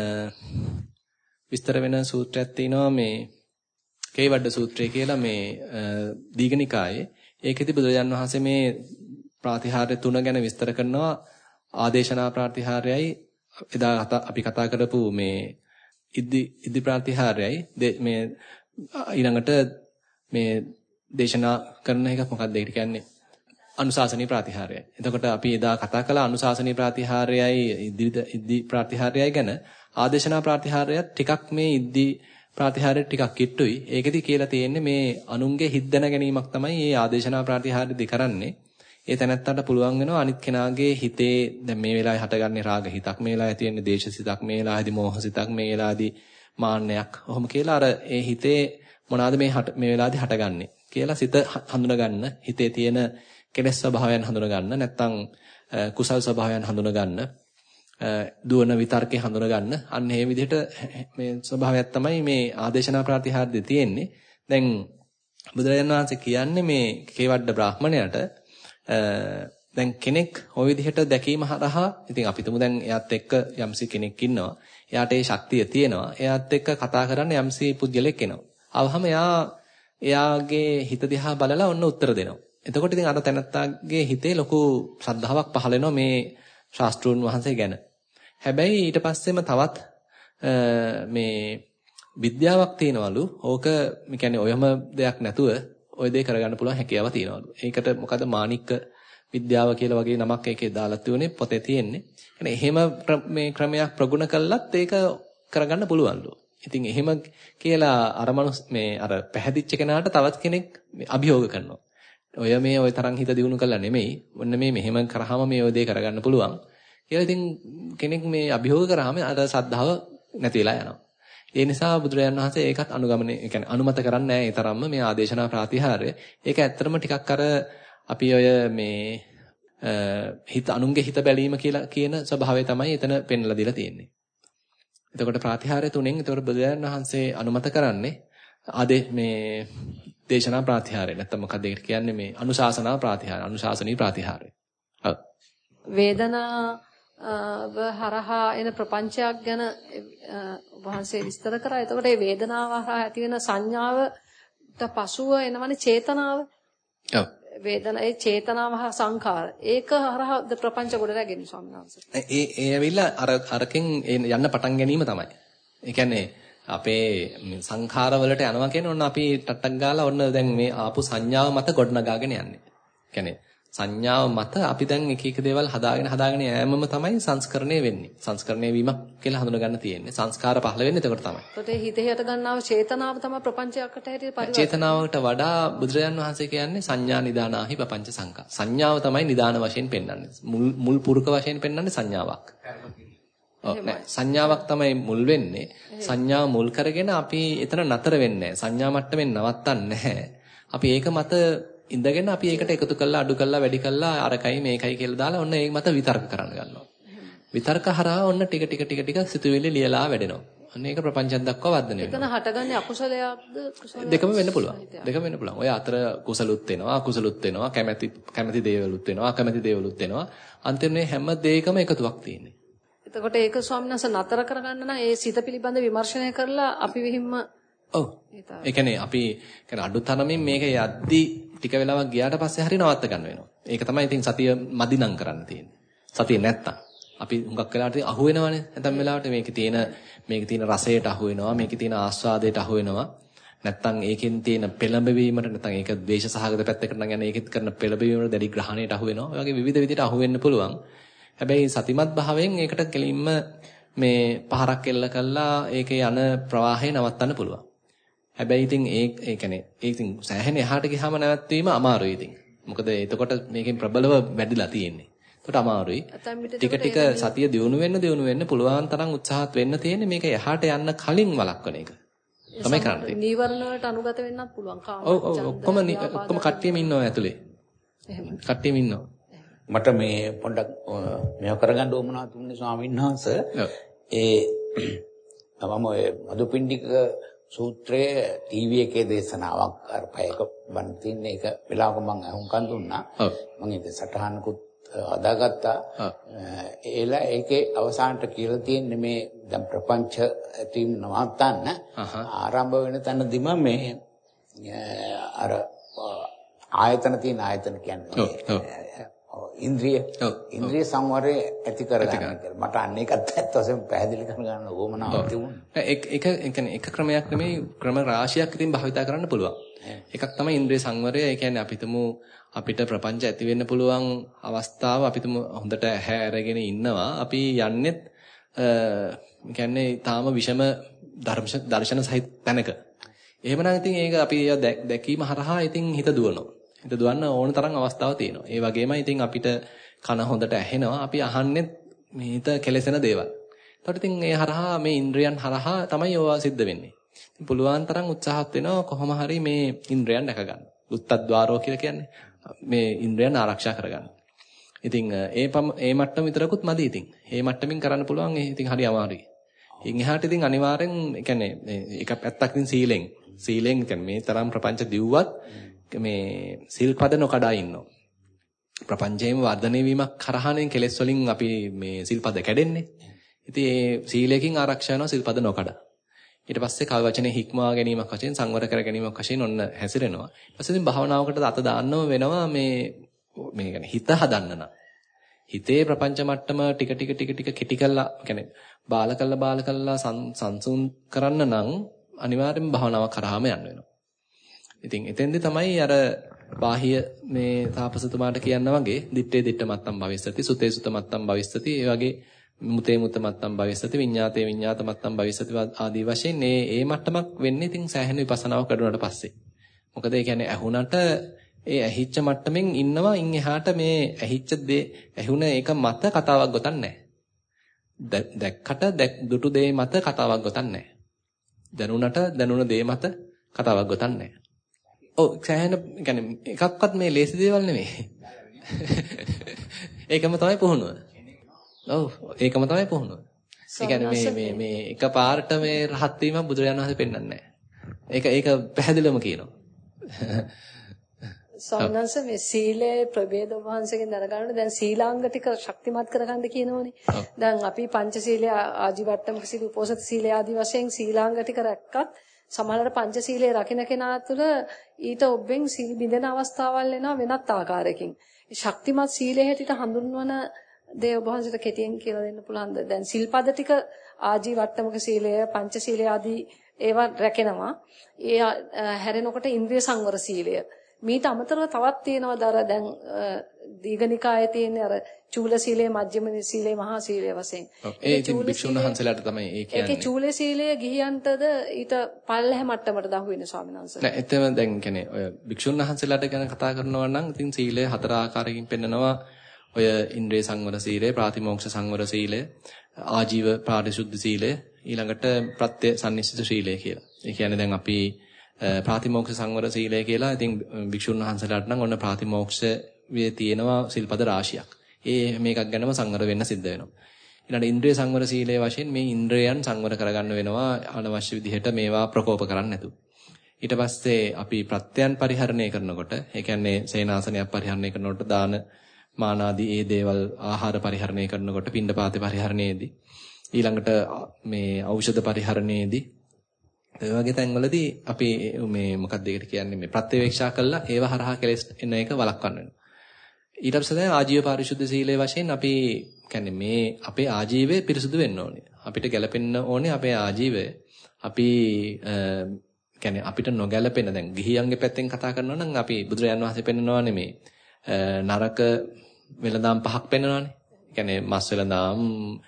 [SPEAKER 1] විස්තර වෙන සූත්‍රයක් තියෙනවා මේ කේවඩ සූත්‍රය කියලා මේ දීඝනිකායේ. ඒකෙදි බුදුරජාන් වහන්සේ මේ ප්‍රාතිහාර්ය තුන ගැන විස්තර කරනවා. ආදේශනා ප්‍රාතිහාර්යයි එදා අපි කතා කරපු මේ ඉදි ඉදි ප්‍රාතිහාර්යයි මේ ඊළඟට මේ දේශනා කරන එක මොකක්ද ඒකට කියන්නේ? අනුශාසනීය ප්‍රාතිහාර්යයි. එතකොට අපි එදා කතා කළා අනුශාසනීය ප්‍රාතිහාර්යයි ඉදි ඉදි ප්‍රාතිහාර්යයි ගැන. ආදේශනා ප්‍රාතිහාර්යයත් ටිකක් මේ ඉදි ප්‍රාතිහාර්ය ටිකක් කිට්ටුයි. ඒකෙදි කියලා තියෙන්නේ මේ අනුන්ගේ හිත් දැන ගැනීමක් තමයි මේ ආදේශනා ප්‍රාතිහාර්යදි කරන්නේ. ඒ තැනත්තට පුළුවන් වෙනවා අනිත් කෙනාගේ හිතේ දැන් මේ වෙලාවේ හටගන්නේ රාග හිතක්, මේ වෙලාවේ තියෙන්නේ දේශ සිතක්, මේ වෙලාවේදී මෝහ සිතක්, මේ වෙලාවේදී මාන්නයක්. ඔහොම කියලා අර ඒ හිතේ මොනවාද මේ මේ වෙලාවේදී හටගන්නේ කියලා සිත හඳුනා ගන්න, හිතේ තියෙන කෙලෙස් ස්වභාවයන් හඳුනා ගන්න, නැත්නම් කුසල් ස්වභාවයන් හඳුනා ගන්න, දුවන විතර්කේ හඳුනා ගන්න. අන්න ඒ විදිහට මේ ස්වභාවයක් තමයි මේ ආදේශනා ප්‍රාතිහාර්යදී තියෙන්නේ. දැන් බුදුරජාණන් වහන්සේ කියන්නේ මේ කේවඩ බ්‍රාහ්මණයට දැන් කෙනෙක් ওই විදිහට දැකීම හරහා ඉතින් අපි තුමු දැන් එයාත් එක්ක යම්සි කෙනෙක් ඉන්නවා. එයාට ඒ ශක්තිය තියෙනවා. එයාත් එක්ක කතා කරන්න යම්සි පුද්ගලෙක් එනවා. આવහම එයා එයාගේ හිත දිහා බලලා ඔන්න උත්තර දෙනවා. එතකොට ඉතින් අර තැනත්තාගේ හිතේ ලොකු ශ්‍රද්ධාවක් පහළ වෙනවා මේ ශාස්ත්‍රූන් වහන්සේ ගැන. හැබැයි ඊට පස්සෙම තවත් මේ විද්‍යාවක් තියෙනවලු. ඕක මේ කියන්නේ ඔයම දෙයක් නැතුව ඔය දේ කරගන්න පුළුවන් හැකියාව තියෙනවලු. ඒකට මොකද මානික්ක විද්‍යාව කියලා වගේ නමක් ඒකේ දාලා තියෙන්නේ පොතේ තියෙන්නේ. يعني එහෙම මේ ක්‍රමයක් ප්‍රගුණ කළත් ඒක කරගන්න පුළුවන්ලු. ඉතින් එහෙම කියලා අර මනුස් මේ අර පැහැදිච්ච කෙනාට තවත් කෙනෙක් අභියෝග කරනවා. ඔය මේ ඔය තරම් හිත දියුණු කළා නෙමෙයි. ඔන්න මේ මෙහෙම කරාම මේ ඔය දේ කරගන්න පුළුවන්. කියලා ඉතින් කෙනෙක් මේ අභියෝග කරාම අර සද්ධාව නැති වෙලා යනවා. ඒ නිසා බුදුරජාණන් වහන්සේ ඒකත් අනුගමනය, ඒ කියන්නේ අනුමත කරන්නේ නැහැ ඒ තරම්ම මේ ආදේශනා ප්‍රාතිහාර්ය. ඒක ඇත්තටම ටිකක් අර අපි ඔය මේ හිත අනුන්ගේ හිත බැලීම කියලා කියන ස්වභාවය තමයි එතන පෙන්ලා දීලා තියෙන්නේ. එතකොට ප්‍රාතිහාර්ය තුනෙන් එතකොට බුදුරජාණන් වහන්සේ අනුමත කරන්නේ ආදේ මේ දේශනා ප්‍රාතිහාර්ය. නැත්නම් මොකක්ද ඒකට කියන්නේ මේ අනුශාසනා ප්‍රාතිහාර්ය, අනුශාසනීය ප්‍රාතිහාර්ය. ඔව්.
[SPEAKER 6] වේදනා හරහා එන ප්‍රපංචයක් ගැන වහන්සේ විස්තර කරා. එතකොට මේ වේදනාව හරහා ඇති වෙන සංඥාවට පසුව එනවනේ චේතනාව.
[SPEAKER 1] ඔව්.
[SPEAKER 6] වේදනා ඒ චේතනාව හා සංඛාර. ඒක හරහා ප්‍රපංච ගොඩ රැගෙන ස්වාමීන් වහන්සේ.
[SPEAKER 1] ඒ ඒ ඇවිල්ලා අර අරකින් යන්න පටන් ගැනීම තමයි. ඒ කියන්නේ අපේ සංඛාර වලට යනවා කියන්නේ ඔන්න අපි ටට්ටක් ගාලා ඔන්න දැන් මේ ආපු සංඥාව මත ගොඩනගාගෙන යන්නේ. කියන්නේ සංඥාව මත අපි දැන් එක එක දේවල් හදාගෙන හදාගෙන යෑමම තමයි සංස්කරණය වෙන්නේ. සංස්කරණය වීමක් කියලා හඳුන ගන්න තියෙන්නේ. සංස්කාර පහළ වෙන්නේ එතකොට තමයි.
[SPEAKER 6] ඒකට හිතේ හට ගන්නව චේතනාව තමයි ප්‍රපංචයකට හැටියට පරිවර්තනය.
[SPEAKER 1] චේතනාවට වඩා බුදුරජාන් වහන්සේ කියන්නේ සංඥා නිදානාහි පపంచ සංකා. සංඥාව තමයි නිදාන වශයෙන් පෙන්වන්නේ. මුල් මුල් පුරුක වශයෙන් පෙන්වන්නේ සංඥාවක්. ඔව් නෑ සංඥාවක් තමයි මුල් වෙන්නේ. සංඥාව මුල් කරගෙන අපි එතන නතර වෙන්නේ නෑ. සංඥා මට්ටමින් නවත්තන්නේ නැහැ. අපි ඒක මත ඉඳගෙන අපි ඒකට එකතු කරලා අඩු කරලා වැඩි කරලා අරකයි මේකයි කියලා දාලා ඔන්න ඒක මත විතර්ක කරන්න ගන්නවා. විතර්ක හරහා ඔන්න ටික ටික ටික ටික සිතුවිලි ලියලා වැඩෙනවා. අන්න ඒක ප්‍රපංචයක් දක්වා වර්ධනය වෙනවා.
[SPEAKER 6] එතන හටගන්නේ අකුසලයක්ද කුසලයක්ද?
[SPEAKER 1] දෙකම වෙන්න පුළුවන්. දෙකම වෙන්න පුළුවන්. ඔය අතර කුසලුත් වෙනවා, අකුසලුත් වෙනවා, කැමැති කැමැති දේවලුත් වෙනවා, අකමැති දේවලුත් වෙනවා. අන්තිමේ හැම දෙයකම එකතුවක් තියෙන්නේ.
[SPEAKER 6] එතකොට ඒක ස්වාමීන් වහන්සේ නතර කරගන්න නම් ඒ සිත පිළිබඳ විමර්ශනය කරලා අපි විහිම්ම
[SPEAKER 1] ඔව්. ඒ කියන්නේ අපි කියන්නේ අඩු තරමින් මේක යද්දි ටික වෙලාවක් ගියාට පස්සේ හරි නවත්ත ගන්න වෙනවා. ඒක තමයි ඉතින් සතිය මදි නම් කරන්න තියෙන්නේ. සතිය නැත්තම් අපි හුඟක් වෙලාවට අහු වෙනවනේ. නැත්නම් වෙලාවට මේකේ තියෙන මේකේ තියෙන රසයට අහු වෙනවා, මේකේ තියෙන ආස්වාදයට අහු වෙනවා. නැත්තම් ඒකෙන් තියෙන පෙළඹවීමට නැත්තම් ඒක ද්වේෂ සහගත පැත්තකට නම් යන ඒකෙත් කරන පෙළඹවීමට දැඩි ග්‍රහණයට අහු වෙනවා. ඒ වගේ විවිධ විදිහට අහු වෙන්න පුළුවන්. හැබැයි සතිමත් භාවයෙන් ඒකට කෙලින්ම මේ පහරක් එල්ල කළා ඒකේ යන ප්‍රවාහය නවත්තන්න පුළුවන්. හැබැයි ඉතින් ඒ ඒ කියන්නේ ඒ ඉතින් සෑහෙන එහාට ගියාම නැවැත්වීම අමාරුයි ඉතින්. මොකද එතකොට මේකෙන් ප්‍රබලව වැඩිලා තියෙන්නේ. ඒකට අමාරුයි. ටික ටික සතිය දියුණු වෙන්න දියුණු වෙන්න පුළුවන් තරම් උත්සාහත් වෙන්න තියෙන්නේ මේක එහාට යන්න කලින් වළක්වන එක. තමයි කරන්නේ.
[SPEAKER 6] නීවරණ වලට අනුගත වෙන්නත් පුළුවන්. කාම
[SPEAKER 1] ඔව් ඔව් ඔක්කොම ඔක්කොම කට්ටියම ඉන්නවා ඇතුලේ. එහෙම. කට්ටියම ඉන්නවා.
[SPEAKER 3] මට මේ පොඩ්ඩක් මේව කරගන්න ඕමනා තුන්නේ ස්වාමීන් වහන්සේ. ඒ තමම ඔය මදුපිණ්ඩික සූත්‍රයේ ටීවී එකේ දේශනාවක් අර පයක බන් තින්න එක වෙලාවක මම අහුම්කන් දුන්නා. මම ඒක සටහනකුත් හදාගත්තා. ඒලා ඒකේ අවසානට කියලා තියෙන්නේ මේ දැන් ප්‍රපංච ඇතිවීම නවත්තන්න ආරම්භ වෙන තැනදීම මේ අර ආයතන තියෙන ආයතන කියන්නේ ඉන්ද්‍රිය ඉන්ද්‍රිය සංවරය ඇති කරගන්න කියලා. මට අන්න ඒකත් ඇත්ත වශයෙන්ම පැහැදිලි කරගන්න ඕමනාවක් තිබුණා.
[SPEAKER 1] ඒක ඒක කියන්නේ එක ක්‍රමයක් නෙමෙයි ක්‍රම රාශියක් ඉතින් භාවිතා කරන්න පුළුවන්. එකක් තමයි ඉන්ද්‍රිය සංවරය. ඒ කියන්නේ අපිටම අපිට ප්‍රපංච ඇති වෙන්න පුළුවන් අවස්ථාව අපිටම හොඳට ඇහැ අරගෙන ඉන්නවා. අපි යන්නෙත් ඒ කියන්නේ තාම විෂම දර්ශන සහිත තැනක. එහෙමනම් ඉතින් ඒක අපි දැකීම හරහා ඉතින් හිත දුවනවා. හිත දුවන්න ඕන තරම් අවස්ථාවක් තියෙනවා. ඒ වගේමයි ඉතින් අපිට කන හොඳට ඇහෙනවා. අපි අහන්නේ මේ හිත කෙලෙසෙන දේවල්. ඒකට ඉතින් ඒ හරහා මේ ඉන්ද්‍රයන් හරහා තමයි ඕවා සිද්ධ වෙන්නේ. ඉතින් පුළුවන් තරම් උත්සාහත් වෙනවා කොහොම හරි මේ ඉන්ද්‍රයන් දැක ගන්න. උත්තද්වාරෝ කියලා කියන්නේ මේ ඉන්ද්‍රයන් ආරක්ෂා කරගන්න. ඉතින් ඒ ඒ මට්ටම විතරකුත් මදි ඉතින්. ඒ මට්ටමින් කරන්න පුළුවන් ඒ ඉතින් හරි අමාරුයි. ඉන් එහාට ඉතින් අනිවාර්යෙන් ඒ කියන්නේ එක පැත්තක් ඉතින් සීලෙන්. සීලෙන් කියන්නේ මේ තරම් ප්‍රපංච දිව්වත් මේ සිල්පද නොකඩා ඉන්නවා. ප්‍රපංචයෙන් වර්ධනය වීමක් කරහානේ කෙලෙස් වලින් අපි මේ සිල්පද කැඩෙන්නේ. ඉතින් ඒ සීලයෙන් ආරක්ෂා වෙනවා සිල්පද නොකඩා. ඊට පස්සේ කල් වචනේ හික්මවා ගැනීමක් වශයෙන් සංවර කර ගැනීමක් වශයෙන් ඔන්න හැසිරෙනවා. ඊට පස්සේ ඉතින් භාවනාවකට අත දාන්නම වෙනවා මේ මේ කියන්නේ හිත හදන්න නම්. හිතේ ප්‍රපංච මට්ටම ටික ටික ටික ටික කෙටි කළා කියන්නේ බාල කළා බාල කළා සංසුන් කරන්න නම් අනිවාර්යයෙන්ම භාවනාවක් කරාම යන්න වෙනවා. ඉතින් එතෙන්දී තමයි අර බාහිය මේ තාපසතුමාට කියන්න වගේ දිත්තේ දිත්ත මත්තම් භවිස්සති සුතේ සුත මත්තම් භවිස්සති ඒ වගේ මුතේ මුත මත්තම් භවිස්සති විඤ්ඤාතේ විඤ්ඤාත මත්තම් භවිස්සති ආදී වශයෙන් මේ ඒ මට්ටමක් වෙන්නේ ඉතින් සෑහෙන විපස්සනාව කරනවට පස්සේ. මොකද ඒ කියන්නේ ඇහුණට ඒ ඇහිච්ච මට්ටමින් ඉන්නවා ඉන් එහාට මේ ඇහිච්ච දේ ඇහුණ ඒක මත කතාවක් ගොතන්නේ නැහැ. දැක්කට දුටු දේ මත කතාවක් ගොතන්නේ නැහැ. දැනුණට දැනුණ දේ මත කතාවක් ගොතන්නේ නැහැ. ඔව් සෑහෙන يعني එකක්වත් මේ ලේසි දේවල් නෙමෙයි. ඒකම තමයි පුහුණුව. ඔව් ඒකම තමයි පුහුණුව. ඒ කියන්නේ මේ මේ මේ එකපාරට මේ රහත් වීම බුදුරජාණන් වහන්සේ පෙන්වන්නේ නැහැ. ඒක ඒක පැහැදිලිවම කියනවා.
[SPEAKER 6] සෝනංශ මේ සීලේ ප්‍රභේද වහන්සේගෙන් දැනගන්න දැන් සීලාංග ටික ශක්තිමත් කරගන්න කියනෝනේ. දැන් අපි පංචශීලයේ ආජීවට්ටමක සීල උපෝසත සීලයේ ආදී වශයෙන් සීලාංග ටික රැක්කත් සමහරවල් පංචශීලයේ රකින්න කෙනා තුළ ඊට ඔබෙන් සීල් බිඳෙන අවස්ථාවල් එනවා වෙනත් ආකාරයකින්. ශක්තිමත් සීලයේ හැටියට හඳුන්වන දේ ඔබ වහන්සේට කෙටියෙන් කියලා දෙන්න පුළුවන්ද? දැන් සිල්පද ටික ආජීවට්ටමක සීලය පංචශීලය ආදී ඒවා රැකෙනවා. ඒ හැරෙනකොට ඉන්ද්‍රිය සංවර සීලය. මීට අමතරව තවත් තියෙනවද අර දැන් දීඝනිකායේ තියෙන අර චූල සීලය, මජ්ක්‍ධිම සීලය, මහා සීලය වශයෙන්.
[SPEAKER 1] ඒ ඉතින් භික්ෂුන් වහන්සේලාට තමයි ඒ කියන්නේ.
[SPEAKER 6] ඒකේ චූල සීලය ගිහියන්ටද ඊට පල්ලෙහ මට්ටමට දහු වෙන ස්වාමීන් වහන්සේ.
[SPEAKER 1] නෑ එතන දැන් කියන්නේ ඔය භික්ෂුන් වහන්සේලාට ගැන කතා කරනවා නම් ඉතින් සීලය හතර ආකාරයකින් පෙන්නනවා. ඔය ඉන්ද්‍රිය සංවර සීලය, ප්‍රාතිමෝක්ෂ සංවර සීලය, ආජීව පාරිශුද්ධ සීලය, ඊළඟට ප්‍රත්‍ය සම්නිස්සිත සීලය කියලා. ඒ කියන්නේ දැන් අපි ප්‍රාතිමෝක්ෂ සංවර සීලය කියලා ඉතින් භික්ෂුන් වහන්සේලාට නම් ඔන්න ප්‍රාතිමෝක්ෂ වේ තියෙනවා සිල්පද රාශියක්. ඒ මේකක් ගැනම සංවර වෙන්න සිද්ධ වෙනවා. ඊළඟ ඉන්ද්‍රිය සංවර සීලයේ වශයෙන් මේ ඉන්ද්‍රයන් සංවර කරගන්න වෙනවා අනවශ්‍ය විදිහට මේවා ප්‍රකෝප කරන්නේ නැතුව. ඊට පස්සේ අපි ප්‍රත්‍යයන් පරිහරණය කරනකොට, ඒ කියන්නේ සේනාසනයක් පරිහරණය කරනකොට දාන මාන ආදී ඒ දේවල් ආහාර පරිහරණය කරනකොට පිණ්ඩපාතේ පරිහරණයේදී ඊළඟට මේ ඖෂධ පරිහරණයේදී ඒ වගේ තැන්වලදී අපි මේ මොකක්ද ඒකට කියන්නේ මේ ප්‍රත්‍යවේක්ෂා කළා ඒව හරහා කෙලස් එන එක වළක්වන්න වෙනවා. ඊට පස්සේ දැන් ආජීව පාරිශුද්ධ සීලයේ වශයෙන් අපි කියන්නේ මේ අපේ ආජීවය පිරිසුදු වෙන්න ඕනේ. අපිට ගැළපෙන්න ඕනේ අපේ ආජීවය. අපි කියන්නේ අපිට නොගැළපෙන දැන් ගිහියන්ගේ පැත්තෙන් කතා කරනවා නම් අපි බුදුරජාන් වහන්සේ පෙන්නනවානේ මේ නරක වෙලඳාම් පහක් පෙන්නනවානේ. කියන්නේ මස් වෙලඳාම්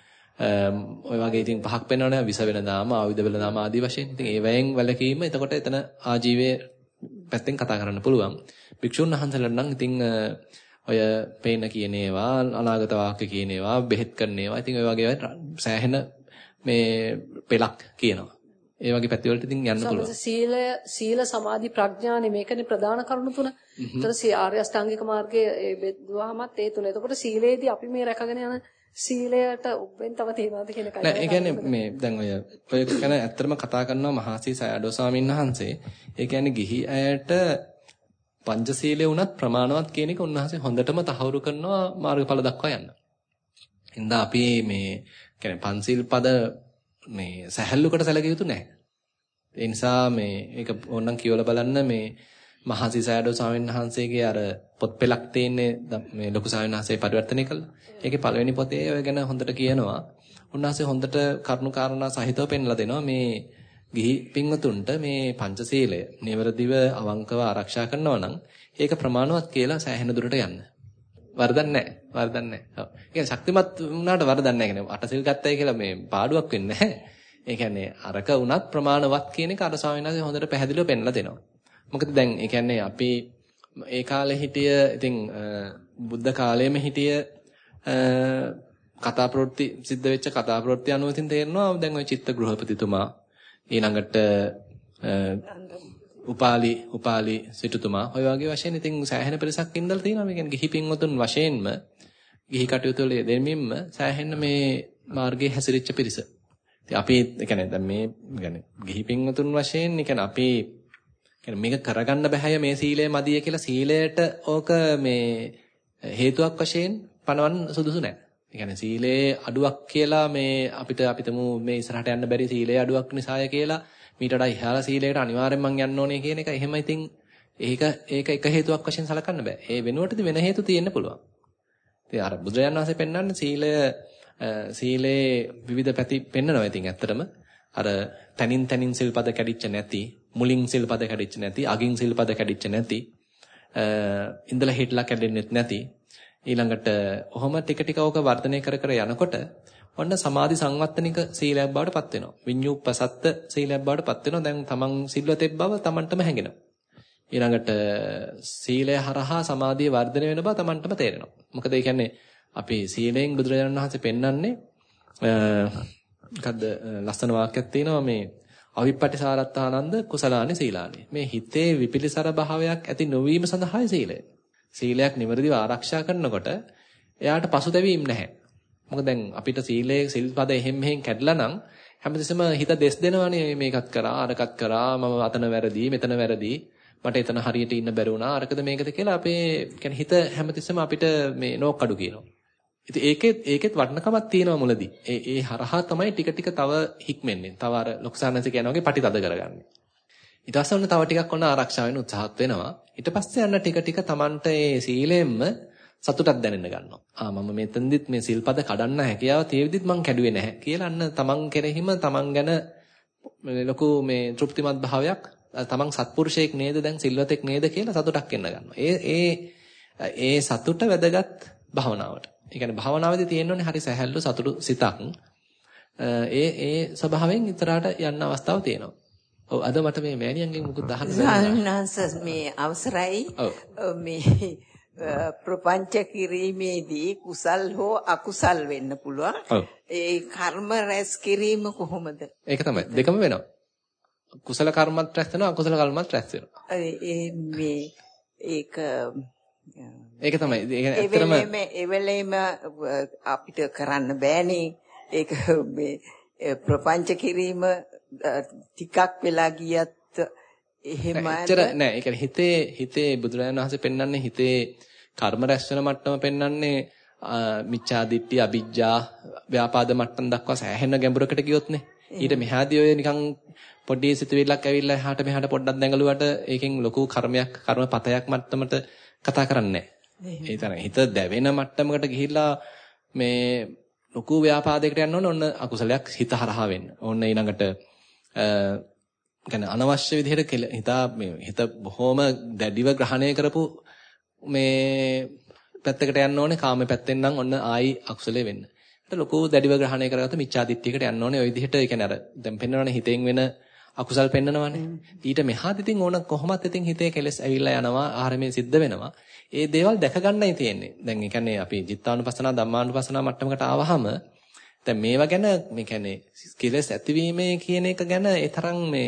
[SPEAKER 1] ඔය වගේ ඉතින් පහක් පෙන්වනවා විස වෙනදාම ආයුධ වෙනදාම ආදී වශයෙන්. ඉතින් ඒ වයෙන් වැළකීම එතකොට එතන ආජීවයේ පැත්තෙන් කතා කරන්න පුළුවන්. භික්ෂුන් වහන්සේලාට නම් ඉතින් ඔය පේන කියන ඒවා අනාගත වාක්‍ය කියන ඒවා බෙහෙත් කරන ඒවා ඉතින් ඔය වගේ සෑහෙන මේ පෙලක් කියනවා. ඒ වගේ පැතිවලට ඉතින් යන්න පුළුවන්.
[SPEAKER 6] සීලය සීල සමාධි ප්‍රඥානේ මේකනේ ප්‍රධාන කරුණු තුන. ඒතර ආර්ය අෂ්ටාංගික මාර්ගයේ ඒ බෙදුවාමත් ඒ තුන. එතකොට සීලේදී අපි මේ රැකගෙන යන සීලයට උපෙන් තව තියෙනවද කියන එකයි.
[SPEAKER 1] නෑ ඒ කියන්නේ මේ දැන් ඔය ඔය ගැන ඇත්තටම කතා කරනවා මහසී සයඩෝ ස්වාමීන් වහන්සේ. ඒ කියන්නේ ගිහි අයට පංචශීලයේ උනත් ප්‍රමාණවත් කියන එක උන්වහන්සේ හොඳටම තහවුරු කරනවා මාර්ගඵල දක්වා යන්න. හින්දා අපි මේ කියන්නේ පංචශීල් පද මේ සැහැල්ලුකට සැලකිය යුතු නැහැ. ඒ නිසා මේ ඒක ඕනනම් කියවලා බලන්න මේ මහසී සයඩෝ ස්වාමීන් වහන්සේගේ අර පොත් පෙළක් තියෙන්නේ මේ ලොකු ස්වාමීන් වහන්සේ පරිවර්තනය කළා. ඒකේ පළවෙනි පොතේ ඔය ගැන හොඳට කියනවා. උන්වහන්සේ හොඳට කරුණු කාරණා සහිතව පෙන්ලා දෙනවා මේ ගිහි පින්වතුන්ට මේ පංචශීලය නිවැරදිව අවංකව ආරක්ෂා කරනවා නම් ඒක ප්‍රමාණවත් කියලා සෑහෙන දුරට යන්න. වරදක් නැහැ. වරදක් නැහැ. ඔව්. ඒ කියන්නේ ශක්තිමත් වුණාට වරදක් නැහැ කියන්නේ අටසිල් ගත්තයි කියලා මේ පාඩුවක් වෙන්නේ නැහැ. ඒ කියන්නේ අරක වුණත් ප්‍රමාණවත් කියන එක අර ස්වාමීන් වහන්සේ හොඳට පැහැදිලිව පෙන්ලා දෙනවා. මොකද දැන් ඒ කියන්නේ අපි ඒ කාලේ හිටිය ඉතින් බුද්ධ කාලයේම හිටිය කතා ප්‍රවෘත්ති සිද්ධ වෙච්ච කතා ප්‍රවෘත්ති අනුව ඉතින් තේරෙනවා දැන් ওই චිත්ත ගෘහපතිතුමා ඊළඟට උපාලි උපාලි සිටුතුමා ඔය වගේ වශයෙන් ඉතින් සෑහෙන පිරිසක් ඉඳලා තියෙනවා. මේ කියන්නේ ගිහි පින්වතුන් වශයෙන්ම ගිහි කටයුතු වල දෙමින්ම සෑහෙන මේ මාර්ගයේ හැසිරෙච්ච පිරිස. ඉතින් අපි ඒ කියන්නේ දැන් මේ කියන්නේ ගිහි පින්වතුන් වශයෙන් ඒ කියන්නේ අපි කියන්නේ මේක කරගන්න බෑ මේ සීලය මදිය කියලා සීලයට ඕක මේ හේතුවක් වශයෙන් පනවන්න සුදුසු නැහැ. ඒ කියන්නේ සීලේ අඩුවක් කියලා මේ අපිට අපිටම මේ ඉස්සරහට යන්න බැරි සීලේ අඩුවක් නිසාය කියලා මීට වඩා ඉහළ සීලයකට අනිවාර්යෙන් මං යන්න ඕනේ කියන එක එහෙම ඉතින් ඒක ඒක එක හේතුවක් වශයෙන් සලකන්න බෑ. ඒ වෙනුවටදී වෙන හේතු තියෙන්න පුළුවන්. ඉතින් අර බුදුරජාණන් වහන්සේ පෙන්වන්නේ සීලය සීලේ විවිධ පැති පෙන්නනවා. ඉතින් ඇත්තටම අර තනින් තනින් සිල්පද කැඩිච්ච නැති, මුලින් සිල්පද කැඩිච්ච නැති, අගින් සිල්පද කැඩිච්ච නැති, ඉඳලා හිටලා කැඩෙන්නෙත් නැති ඊළඟට ඔහොම ටික ටික ඕක වර්ධනය කර කර යනකොට ඔන්න සමාධි සංවත්තනික සීලයක් බවට පත් වෙනවා. විඤ්ඤුප්පසත්ත සීලයක් බවට පත් වෙනවා. දැන් තමන් සිල්වතෙක් බව තමන්ටම හැඟෙනවා. ඊළඟට සීලය හරහා සමාධිය වර්ධනය වෙන බව තමන්ටම තේරෙනවා. මොකද ඒ කියන්නේ අපි සීලයෙන් බුදුරජාණන් වහන්සේ පෙන්වන්නේ මොකද්ද ලස්සන වාක්‍යයක් තියෙනවා මේ අවිප්පටිසාරත්තානන්ද කුසලානි සීලානි. මේ හිතේ විපිලිසර භාවයක් ඇති නොවීම සඳහායි සීලය. සීලයක් නිවැරදිව ආරක්ෂා කරනකොට එයාට පසුතැවීම් නැහැ. මොකද දැන් අපිට සීලයේ සිල්පද එහෙම් මෙහෙන් කැඩලා නම් හැමතිස්සෙම හිත දෙස් දෙනවනේ මේකත් කරා අරකත් කරා මම අතන වැරදි මෙතන වැරදි මට එතන හරියට ඉන්න බැරි වුණා අරකද මේකද කියලා අපේ කියන්නේ හිත හැමතිස්සෙම අපිට මේ නෝකඩු කියනවා. ඉතින් ඒකෙත් ඒකෙත් වටිනකමක් තියෙනවා මුලදී. ඒ ඒ හරහා තමයි ටික ටික තව හික්මෙන්නේ. තව අර ලොක්සානන්ස කියනවා වගේ පටිතද කරගන්නේ. ඊට පස්සේ ඔන්න තව ටිකක් ඔන්න ආරක්ෂා වෙන්න උත්සාහත් වෙනවා. ඊට පස්සේ යන ටික ටික Tamanට ඒ සීලයෙන්ම සතුටක් දැනෙන්න ගන්නවා. ආ මම මෙතනදිත් මේ සිල්පද කඩන්න හැකියාව තියෙවිදිත් මං කැඩුවේ නැහැ කියලා අන්න Taman කෙරෙහිම Taman ගැන ලොකු මේ තෘප්තිමත් භාවයක් Taman සත්පුරුෂයෙක් නේද දැන් සිල්වතෙක් නේද කියලා සතුටක් එන්න ගන්නවා. ඒ ඒ ඒ සතුට වැදගත් භාවනාවට. ඒ කියන්නේ භාවනාවේදී තියෙන්නේ හරි සැහැල්ලු සතුටු සිතක්. ඒ ඒ ස්වභාවයෙන් ඉතරාට යන්න අවස්ථාව තියෙනවා. ඔව් අද මට මේ මෑණියන්ගෙන් මුකුත් අහන්න
[SPEAKER 7] බැහැ. මේ අවසරයි මේ ප්‍රපංච කිරීමේදී කුසල් හෝ අකුසල් වෙන්න පුළුවන්. ඒ කර්ම රැස් කිරීම කොහොමද?
[SPEAKER 1] ඒක තමයි. දෙකම වෙනවා. කුසල කර්මත් රැස් වෙනවා අකුසල කර්මත් රැස් වෙනවා.
[SPEAKER 7] ඒ මේ ඒක
[SPEAKER 1] ඒක තමයි. ඒ කියන්නේ ඇත්තටම
[SPEAKER 7] ඒ වෙලෙම අපිට කරන්න බෑනේ. ඒක මේ ප්‍රපංච කිරීම ටිකක් වෙලා ගියත් එහෙම
[SPEAKER 1] ඇත්තට නෑ. ඒ කියන්නේ හිතේ හිතේ බුදුරජාණන් වහන්සේ පෙන්වන්නේ හිතේ කර්ම රැස් වෙන මට්ටම පෙන්වන්නේ මිච්ඡා දිට්ඨි අවිජ්ජා ව්‍යාපාද මට්ටම් දක්වා සෑහෙන ගැඹුරකට ගියොත්නේ. ඊට මෙහාදී ඔය නිකන් පොඩි සිතුවිල්ලක් ඇවිල්ලා එහාට මෙහාට පොඩ්ඩක් දැඟලුවට ඒකෙන් ලොකු කර්මයක් කර්මපතයක් මට්ටමට කතා කරන්නේ නැහැ. ඒ තරම් හිත දැවෙන මට්ටමකට ගිහිල්ලා මේ ලොකු ව්‍යාපාදයකට යන්න ඕන ඔන්න අකුසලයක් හිත හරහා වෙන්න. ඕන්න ඊළඟට අ කියන්නේ අනවශ්‍ය විදිහට හිතා මේ හිත බොහොම දැඩිව ග්‍රහණය කරපු මේ පැත්තකට යන්න ඕනේ කාම පැත්තෙන් නම් ඔන්න ආයි අකුසලේ වෙන්න. ඒත් ලොකු දැඩිව ග්‍රහණය කරගත්ත මිච්ඡා දිට්ඨියකට යන්න ඕනේ. ওই විදිහට ඒ කියන්නේ අර දැන් පෙන්වනවනේ හිතෙන් වෙන අකුසල් පෙන්නනවනේ. ඊට මෙහාත් ඉතින් ඕන කොහොමත් ඉතින් හිතේ කෙලස් ඇවිල්ලා යනවා ආහාරමේ සිද්ධ වෙනවා. ඒ දේවල් දැක ගන්නයි තියෙන්නේ. දැන් ඒ කියන්නේ අපිจิตානුපස්සනා ධම්මානුපස්සනා මට්ටමකට ආවහම දැන් මේවා ගැන මේ කියන්නේ කෙලස් ඇතිවීමේ කියන එක ගැන ඒ තරම් මේ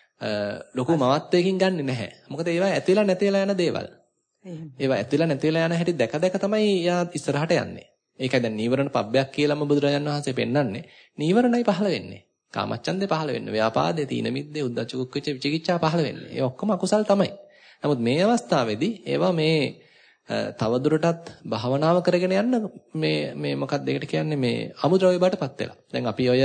[SPEAKER 1] ලොකු මවත්වයකින් ගන්නෙ නැහැ. මොකද ඒවා ඇතිලා නැතිලා යන දේවල්. ඒවා ඇතිලා නැතිලා යන හැටි දැක දැක තමයි යා ඉස්සරහට යන්නේ. ඒකයි දැන් නීවරණ පබ්බයක් කියලාම බුදුරජාණන් වහන්සේ පෙන්නන්නේ. නීවරණයි පහළ වෙන්නේ. කාමච්ඡන්දේ පහළ වෙන්නේ. ව්‍යාපාදේ, තීන මිද්දේ, උද්ධච්ච කුක්කුච්ච විචිකිච්ඡා පහළ වෙන්නේ. ඒ ඔක්කොම අකුසල් තමයි. නමුත් මේ අවස්ථාවේදී ඒවා මේ තවදුරටත් භාවනාව කරගෙන යන්න මේ මේ මොකක්ද ඒකට කියන්නේ මේ අමුද්‍රව්‍ය බාටපත් වෙලා. දැන් අපි ඔය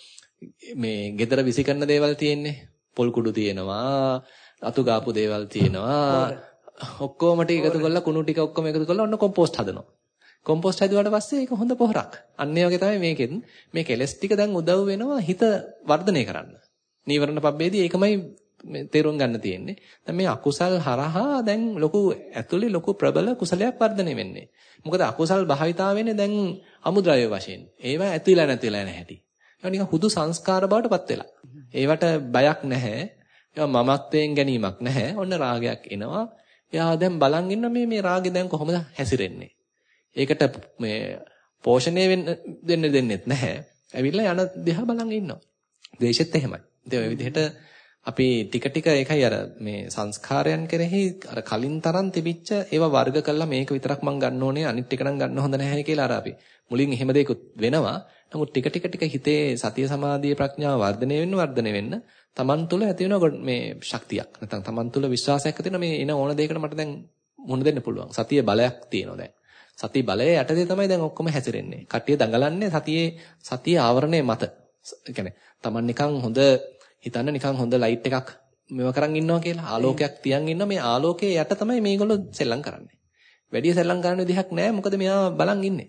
[SPEAKER 1] මේ gedara විසි කරන දේවල් තියෙන්නේ. පොල් කුඩු තියෙනවා, අතු ගාපු දේවල් තියෙනවා. ඔක්කොම ටික එකතු කරලා කුණු ටික ඔක්කොම එකතු කරලා ඔන්න කොම්පෝස්ට් හදනවා. කොම්පෝස්ට් හදුවාට පස්සේ ඒක හොඳ පොහොරක්. අන්න ඒ වගේ තමයි මේකෙන් මේ කෙලස් ටික දැන් උදව් වෙනවා හිත වර්ධනය කරන්න. නීවරණ පබ්බේදී ඒකමයි තේරුම් ගන්න තියෙන්නේ. දැන් මේ අකුසල් හරහා දැන් ලොකු ඇතුලේ ලොකු ප්‍රබල කුසලයක් වර්ධනය වෙන්නේ. මොකද අකුසල් භාවිතා වෙන්නේ දැන් අමුද්‍රව්‍ය වශයෙන්. ඒවා ඇතිලා නැතිලා යන හැටි. ඒවා නිකන් හුදු සංස්කාර බවටපත් වෙලා. ඒවට බයක් නැහැ. ඒවා මමත්වයෙන් ගැනීමක් නැහැ. ඔන්න රාගයක් එනවා. එයා දැන් බලන් ඉන්න මේ මේ රාගේ දැන් කොහොමද හැසිරෙන්නේ. ඒකට මේ පෝෂණය වෙන්න දෙන්න දෙන්නෙත් නැහැ. ඇවිල්ලා යන දිහා බලන් ඉන්නවා. ද්වේෂෙත් එහෙමයි. ඉතින් ඔය විදිහට අපි ටික ටික ඒකයි අර මේ සංස්කාරයන් කෙරෙහි අර කලින් තරම් තිබිච්ච ඒවා වර්ග කළා මේක විතරක් මං ගන්න ඕනේ අනිත් ටික නම් ගන්න හොඳ නැහැ කියලා අර අපි මුලින් එහෙම දෙයක් වෙනවා. නමුත් ටික ටික ටික හිතේ සතිය සමාධිය ප්‍රඥාව වර්ධනය වෙන්න වර්ධනය වෙන්න තමන් තුළ ඇති වෙන මේ ශක්තියක්. නැත්නම් තමන් තුළ විශ්වාසයක් ඇති වෙන මේ එන ඕන දෙයකට මට දැන් මුහුණ දෙන්න පුළුවන්. සතිය බලයක් තියෙනවා දැන්. සතිය බලයේ යටතේ තමයි දැන් ඔක්කොම හැසිරෙන්නේ. කට්ටිය දඟලන්නේ සතියේ සතිය ආවරණය මත. ඒ කියන්නේ තමන් නිකන් හොඳ හිතන්න නිකන් හොඳ ලයිට් එකක් මෙව කරන් ඉන්නවා කියලා ආලෝකයක් තියන් ඉන්නවා මේ ආලෝකයේ යට තමයි මේගොල්ලෝ සෙල්ලම් කරන්නේ. වැඩි සෙල්ලම් කරන්න විදිහක් නැහැ මොකද මෙයා බලන් ඉන්නේ.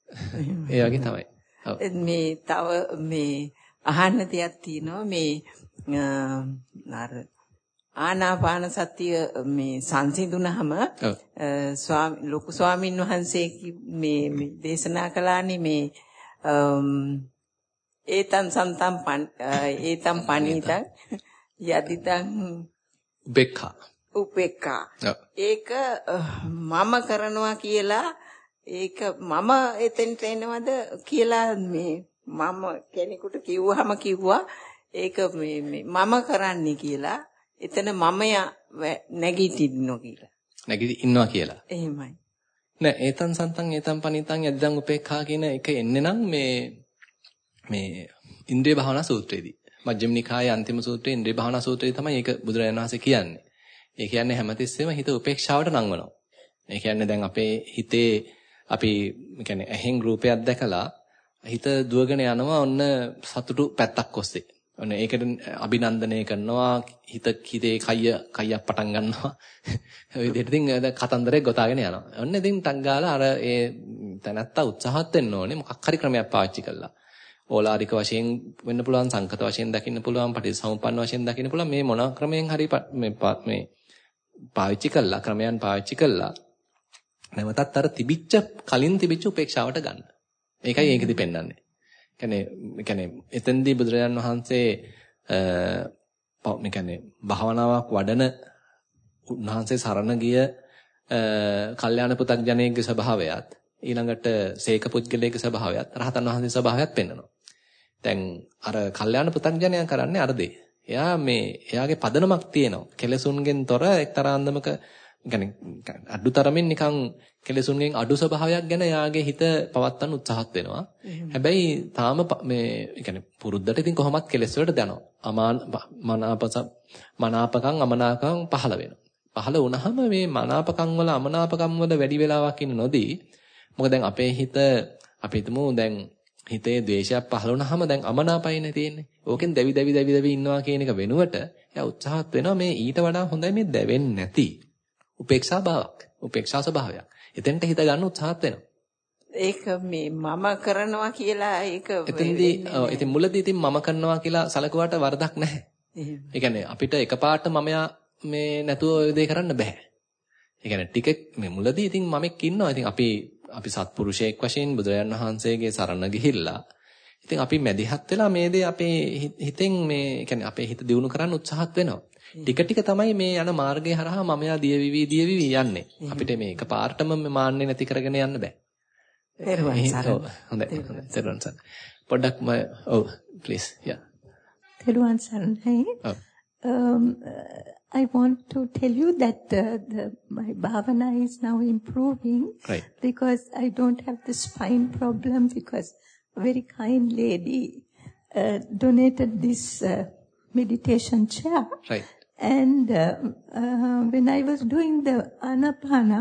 [SPEAKER 1] ඒ වගේ තමයි.
[SPEAKER 7] මේ තව මේ අහන්න තියක් තියෙනවා මේ අර ආනාපාන සතිය මේ සංසිඳුනහම ස්වාමී ලොකු ස්වාමින් වහන්සේ මේ දේශනා කළානේ මේ um, etan santam pan etan panitan yaditan
[SPEAKER 1] උපේක්ඛා
[SPEAKER 7] උපේක්ඛා ඒක මම කරනවා කියලා ඒක මම එතෙන්ට එනවද කියලා මේ මම කෙනෙකුට කිව්වහම කිව්වා ඒක මේ මම කරන්නේ කියලා එතන මමයා නැගිටින්නෝ කියලා
[SPEAKER 1] නැගිටි ඉන්නවා කියලා
[SPEAKER 7] එහෙමයි
[SPEAKER 1] නෑ ඒතන් සන්තන් ඒතන් පනිතන් යද්දන් උපේක්ඛා කියන එක එන්නේ නම් මේ මේ ඉන්ද්‍රිය භාවනා සූත්‍රයේදී මජ්ක්‍ධිම නිකායේ අන්තිම සූත්‍රයේ ඉන්ද්‍රිය භාවනා සූත්‍රයේ තමයි ඒක බුදුරජාණන් වහන්සේ කියන්නේ. ඒ කියන්නේ හැමතිස්සෙම හිත උපේක්ෂාවට නංවනවා. ඒ කියන්නේ දැන් අපේ හිතේ අපි කියන්නේ ඇහෙන් රූපයක් දැකලා හිත දුවගෙන යනවා ඔන්න සතුටු පැත්තක් ඔස්සේ. ඔන්න ඒකට අභිනන්දනය කරනවා හිත හිතේ කය කයක් පටන් ගන්නවා. ඔය විදිහට ඉතින් කතන්දරේ ගොතාගෙන යනවා. ඔන්න ඉතින් ටක් ගාලා අර ඒ තැනත්තා උත්සාහත් වෙන්න ඕනේ මොකක් හරි ක්‍රමයක් පාවිච්චි කළා. ඕලාරික වශයෙන් වෙන්න පුළුවන් සංකත වශයෙන් දකින්න පුළුවන් පටිච්චසමුප්පන්න වශයෙන් දකින්න පුළුවන් මේ මොන ක්‍රමයෙන් හරි මේ මේ පාවිච්චි කළා ක්‍රමයන් පාවිච්චි කළා නැවතත් අර තිබිච්ච කලින් තිබිච්ච උපේක්ෂාවට ගන්න. ඒකයි ඒකෙදි පෙන්වන්නේ. කියන්නේ කියන්නේ එතෙන්දී බුදුරජාන් වහන්සේ අ මේ කියන්නේ භාවනාවක් වඩන උන්වහන්සේ සරණ ගිය කල්යාණ පුතග්ජනයෙක්ගේ ස්වභාවයත් ඊළඟට සේක පුද්ගලයෙක්ගේ ස්වභාවයත් රහතන් වහන්සේගේ ස්වභාවයත් පෙන්වනවා. දැන් අර කල්යාණ පුතග්ජනයා කරන්නේ අර දේ. එයා මේ එයාගේ පදනමක් තියෙනවා. කෙලසුන්ගෙන් තොර එක්තරා අන්දමක يعني අඩුතරමින් නිකන් කෙලසුන්ගෙන් අඩු ස්වභාවයක් ගැන එයාගේ හිත පවත්වන්න උත්සාහත් වෙනවා. හැබැයි තාම මේ يعني පුරුද්දට ඉතින් කොහොමත් කෙලස් වලට දැනවා. අමාන මනාපස මනාපකම් අමනාපකම් පහළ වෙනවා. පහළ වුණාම මේ මනාපකම් වල අමනාපකම් වල වැඩි වෙලාවක් ඉන්න නොදී මොකද දැන් අපේ හිත අපි හිතමු දැන් හිතේ ද්වේෂයක් පහළ වුණාම දැන් අමනාපයිනේ තියෙන්නේ. ඕකෙන් දැවි දැවි දැවි දැවි ඉන්නවා කියන එක වෙනුවට එයා උත්සාහත් වෙනවා මේ ඊට වඩා හොඳයි මේ දැවෙන්නේ නැති උපේක්ෂා භාවයක්. උපේක්ෂා ස්වභාවයක්. එතෙන්ට හිත ගන්න උත්සාහත් වෙනවා.
[SPEAKER 7] ඒක මේ මම කරනවා කියලා ඒක
[SPEAKER 1] එතෙන්දී ඔව් ඉතින් මුලදී ඉතින් මම කරනවා කියලා සලකුවාට වරදක් නැහැ. ඒ කියන්නේ අපිට එකපාරට මමයා මේ නැතුව ඔය දේ කරන්න බෑ. ඒ කියන්නේ ටික මේ මුලදී ඉතින් මමෙක් ඉන්නවා. ඉතින් අපි අපි සත්පුරුෂයෙක් වශයෙන් බුදුරජාන් වහන්සේගේ සරණ ගිහිල්ලා ඉතින් අපි මැදිහත් වෙලා මේ දේ අපේ හිතෙන් මේ කියන්නේ අපේ හිත දියුණු කරන්න උත්සාහත් වෙනවා. ටික ටික තමයි මේ යන මාර්ගය හරහා මමයා දියවිවි දියවිවි යන්නේ. අපිට මේ එකපාරටම මේ මාන්නේ නැති කරගෙන යන්න බෑ.
[SPEAKER 7] තෙරුවන් සරණයි.
[SPEAKER 1] හොඳයි. තෙරුවන් සරණයි. පොඩ්ඩක් මම ඔව් ප්ලීස් යා.
[SPEAKER 8] තෙරුවන් සරණයි. Um, I want to tell you that uh, the, my bhavana is now improving
[SPEAKER 1] right.
[SPEAKER 8] because I don't have the spine problem because a very kind lady uh, donated this uh, meditation chair.
[SPEAKER 1] Right.
[SPEAKER 8] And uh, uh, when I was doing the Anapana,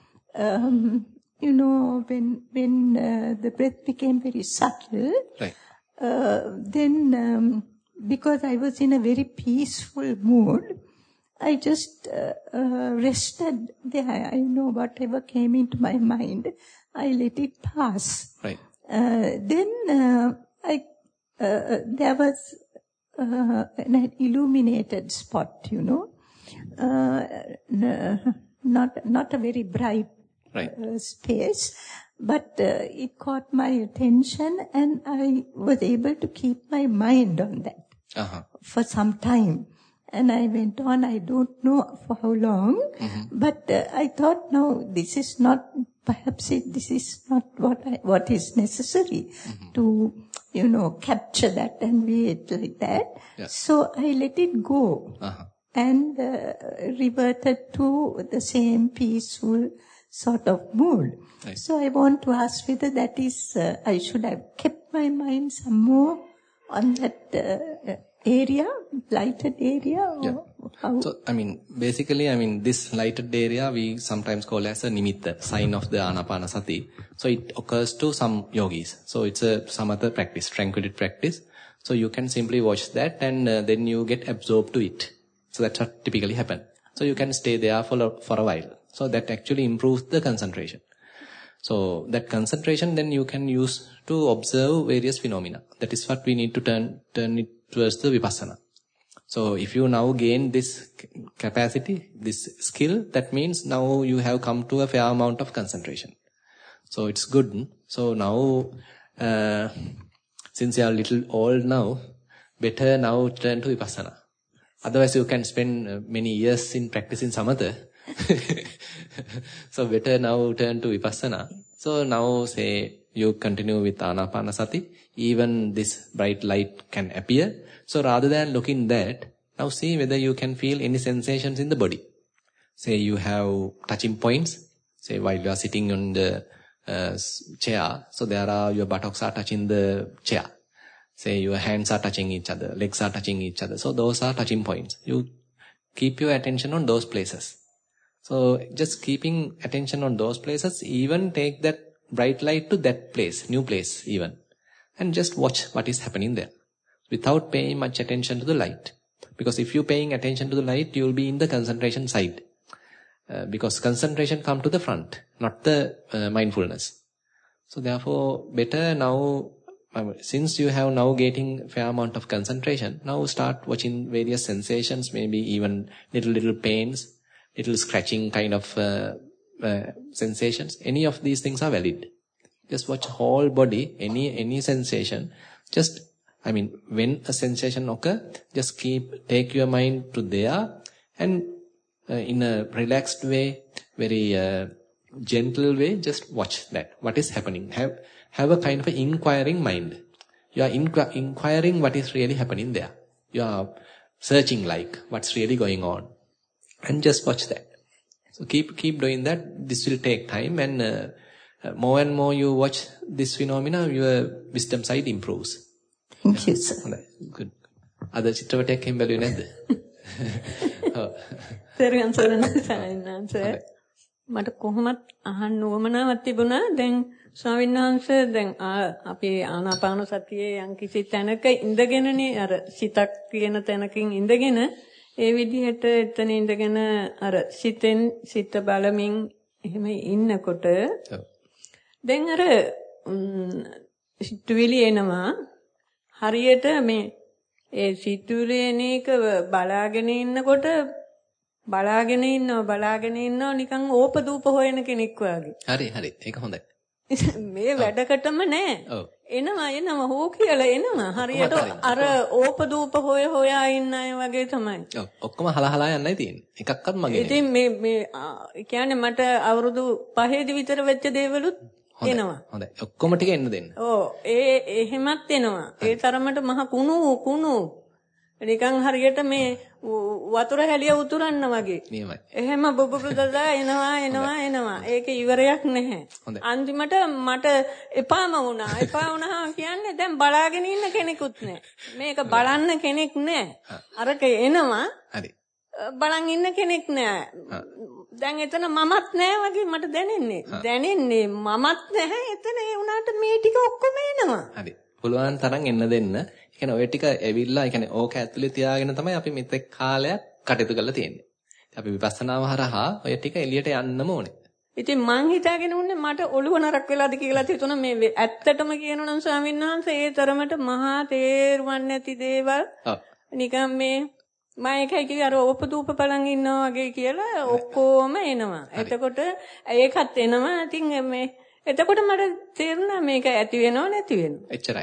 [SPEAKER 8] um, you know, when when uh, the breath became very subtle,
[SPEAKER 1] right.
[SPEAKER 8] uh, then um, because I was in a very peaceful mood, I just uh, uh, rested there. I know whatever came into my mind, I let it pass.
[SPEAKER 1] Right.
[SPEAKER 8] Uh, then uh, I uh, there was uh, an illuminated spot, you know, uh, not not a very bright
[SPEAKER 1] right.
[SPEAKER 8] uh, space, but uh, it caught my attention, and I was able to keep my mind on that
[SPEAKER 1] uh-huh.
[SPEAKER 8] for some time. And I went on, I don't know for how long,
[SPEAKER 1] mm-hmm.
[SPEAKER 8] but uh, I thought, no, this is not, perhaps it, this is not what I, what is necessary
[SPEAKER 1] mm-hmm.
[SPEAKER 8] to, you know, capture that and be it like that.
[SPEAKER 1] Yeah.
[SPEAKER 8] So I let it go
[SPEAKER 1] uh-huh.
[SPEAKER 8] and uh, reverted to the same peaceful sort of mood.
[SPEAKER 1] Right.
[SPEAKER 8] So I want to ask whether that is, uh, I should have kept my mind some more on that uh, area, lighted area? Or
[SPEAKER 1] yeah.
[SPEAKER 8] how?
[SPEAKER 1] So, I mean, basically, I mean, this lighted area we sometimes call as a nimitta, sign of the Anapanasati. So it occurs to some yogis. So it's a some other practice, tranquility practice. So you can simply watch that and uh, then you get absorbed to it. So that's what typically happens. So you can stay there for, for a while. So that actually improves the concentration. So that concentration then you can use to observe various phenomena. That is what we need to turn turn it towards the vipassana. So if you now gain this capacity, this skill, that means now you have come to a fair amount of concentration. So it's good. So now uh, since you are little old now, better now turn to Vipassana. Otherwise, you can spend uh, many years in practicing Samatha. So better now turn to Vipassana. So now say you continue with Anapanasati. Even this bright light can appear. So rather than looking that, now see whether you can feel any sensations in the body. Say you have touching points. Say while you are sitting on the uh, chair, so there are your buttocks are touching the chair. Say your hands are touching each other, legs are touching each other. So those are touching points. You keep your attention on those places. So just keeping attention on those places, even take that bright light to that place, new place even. And just watch what is happening there. Without paying much attention to the light. Because if you're paying attention to the light, you'll be in the concentration side. Uh, because concentration comes to the front, not the uh, mindfulness. So therefore, better now, uh, since you have now getting fair amount of concentration, now start watching various sensations, maybe even little, little pains, little scratching kind of uh, uh, sensations. Any of these things are valid. Just watch whole body, any, any sensation. Just, I mean, when a sensation occurs, just keep, take your mind to there and uh, in a relaxed way, very uh, gentle way, just watch that. What is happening? Have, have a kind of an inquiring mind. You are inqu inquiring what is really happening there. You are searching like what's really going on. And just watch that. So keep, keep doing that. This will take time and uh, uh, more and more you watch this phenomena, your wisdom side improves.
[SPEAKER 8] Thank you, sir.
[SPEAKER 1] Good. Ada චිත්‍රපටයක් එහෙම බැලුවේ නැද්ද? ඔව්.
[SPEAKER 9] තේරුම් ගන්න sir. මට කොහොමත් අහන්න උවමනාවක් තිබුණා. දැන් ස්වාමීන් වහන්සේ දැන් අපි ආනාපාන සතියේ යම් කිසි තැනක ඉඳගෙනනේ අර සිතක් කියන තැනකින් ඉඳගෙන ඒ විදිහට එතන ඉඳගෙන අර සිතෙන් සිත බලමින් එහෙම ඉන්නකොට දැන් අර සිතුවිලි එනවා හරියට මේ ඒ සිතුවිලි එන එක බලාගෙන ඉන්නකොට බලාගෙන ඉන්නවා බලාගෙන ඉන්නවා නිකන් ඕපදූප හොයන කෙනෙක් වගේ.
[SPEAKER 1] හරි හරි ඒක හොඳයි.
[SPEAKER 9] මේ වැඩකටම නෑ. ඔව්. එනවා එනවා හෝ කියලා එනවා. හරියට අර ඕපදූප හොය හොයා ඉන්න අය වගේ තමයි.
[SPEAKER 1] ඔව්. ඔක්කොම හලහලා යන්නයි තියෙන්නේ. එකක්වත් මගේ නෙමෙයි.
[SPEAKER 9] ඉතින් මේ මේ කියන්නේ මට අවුරුදු පහේදී විතර වෙච්ච දේවලුත් එනවා.
[SPEAKER 1] හොඳයි. ඔක්කොම ටික එන්න දෙන්න.
[SPEAKER 9] ඔව්. ඒ එහෙමත් එනවා. ඒ තරමට මහ කුණු කුණු නිකන් හරියට මේ වතුර හැලිය උතුරන්න වගේ.
[SPEAKER 1] නියමයි.
[SPEAKER 9] එහෙම බුබුබුදලා එනවා එනවා එනවා. ඒක ඉවරයක් නැහැ. අන්තිමට මට එපාම වුණා. එපා වුණා කියන්නේ දැන් බලාගෙන ඉන්න කෙනෙකුත් නැහැ. මේක බලන්න කෙනෙක් නැහැ. අරක එනවා.
[SPEAKER 1] හරි.
[SPEAKER 9] බලන් ඉන්න කෙනෙක් නැහැ. දැන් එතන මමත් නැහැ වගේ මට දැනෙන්නේ. දැනෙන්නේ මමත් නැහැ. එතන ඒ උනාට මේ ටික ඔක්කොම එනවා.
[SPEAKER 1] හරි. පුළුවන් තරම් එන්න දෙන්න. ඒ කියන්නේ ඔය ටික ඇවිල්ලා, ඒ කියන්නේ ඕක ඇතුලේ තියාගෙන තමයි අපි මෙතෙක් කාලයක් කටයුතු කරලා තියෙන්නේ. අපි විපස්සනාව හරහා ඔය ටික එළියට යන්නම ඕනේ.
[SPEAKER 9] ඉතින් මං හිතාගෙන උන්නේ මට ඔළුව නරක් වෙලාද කියලා හිතුණා මේ ඇත්තටම කියනනම් ස්වාමීන් වහන්සේ ඒ තරමට මහා තේරුම් නැති දේවල් නිකන් මේ මම එකයි කිව්වේ අර ඕපදූප බලන් ඉන්නවා වගේ කියලා ඔක්කොම එනවා. එතකොට ඒකත් එනවා. ඉතින් මේ එතකොට මට තේරුණා මේක ඇති වෙනව නැති වෙනව.
[SPEAKER 1] එච්චරයි.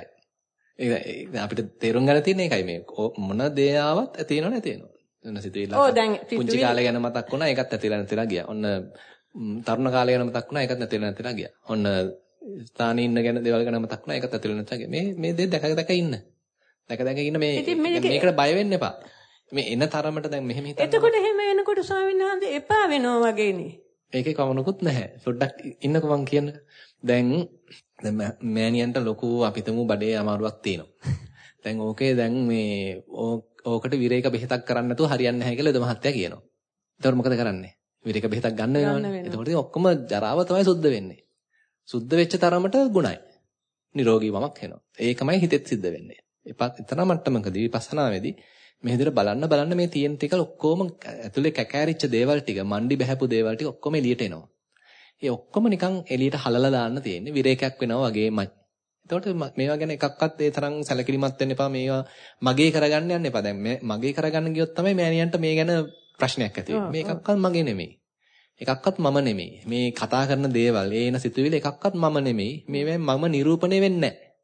[SPEAKER 1] ඒක අපිට තේරුම් ගන්න තියෙන එකයි මේ මොන දේ ආවත් ඇති වෙනව නැති වෙනව. එන්න සිතුවිල්ල.
[SPEAKER 9] ඔව් දැන්
[SPEAKER 1] පුංචි කාලේ ගැන මතක් වුණා ඒකත් ඇතිලා නැතිලා ගියා. ඔන්න තරුණ කාලේ ගැන මතක් වුණා ඒකත් නැතිලා නැතිලා ගියා. ඔන්න ස්ථානේ ඉන්න ගැන දේවල් ගැන මතක් වුණා ඒකත් ඇතිලා නැතිලා ගියා. මේ මේ දේ දැක දැක ඉන්න. දැක දැක ඉන්න මේ මේකට බය වෙන්න එපා. මේ එන තරමට දැන් මෙහෙම හිතන්න.
[SPEAKER 9] එතකොට එහෙම එනකොට ස්වාමීන් වහන්සේ එපා වෙනවා වගේනේ.
[SPEAKER 1] ඒකේ කවණකුත් නැහැ. පොඩ්ඩක් ඉන්නකෝ මං කියන්න. දැන් දැන් මෑණියන්ට ලොකු අපිටම බඩේ අමාරුවක් තියෙනවා. දැන් ඕකේ දැන් මේ ඕකට විරේක බෙහෙතක් කරන්න නැතුව හරියන්නේ නැහැ කියලා එද මහත්තයා කියනවා. එතකොට මොකද කරන්නේ? විරේක බෙහෙතක් ගන්න වෙනවනේ. එතකොට ඉතින් ඔක්කොම ජරාව තමයි සුද්ධ වෙන්නේ. සුද්ධ වෙච්ච තරමට ගුණයි. නිරෝගී වමක් එනවා. ඒකමයි හිතෙත් සිද්ධ වෙන්නේ. එපත් එතන මට්ටමකදී විපස්සනාවේදී මේ විදිහට බලන්න බලන්න මේ තියෙන ටික ඔක්කොම ඇතුලේ කැකෑරිච්ච දේවල් ටික, මණ්ඩි බහැපු දේවල් ටික ඔක්කොම එළියට එනවා. ඒ ඔක්කොම නිකන් එළියට හලලා දාන්න තියෙන්නේ විරේකයක් වෙනවා වගේමයි. එතකොට මේවා ගැන එකක්වත් ඒ තරම් සැලකිලිමත් වෙන්න එපා. මේවා මගේ කරගන්න යන්න එපා. දැන් මගේ කරගන්න ගියොත් තමයි මෑණියන්ට මේ ගැන ප්‍රශ්නයක් ඇති වෙන්නේ. මේ එකක්වත් මගේ නෙමෙයි. එකක්වත් මම නෙමෙයි. මේ කතා කරන දේවල්, ඒන සිතුවිලි එකක්වත් මම නෙමෙයි. මේවෙන් මම නිරූපණය වෙන්නේ නැහැ.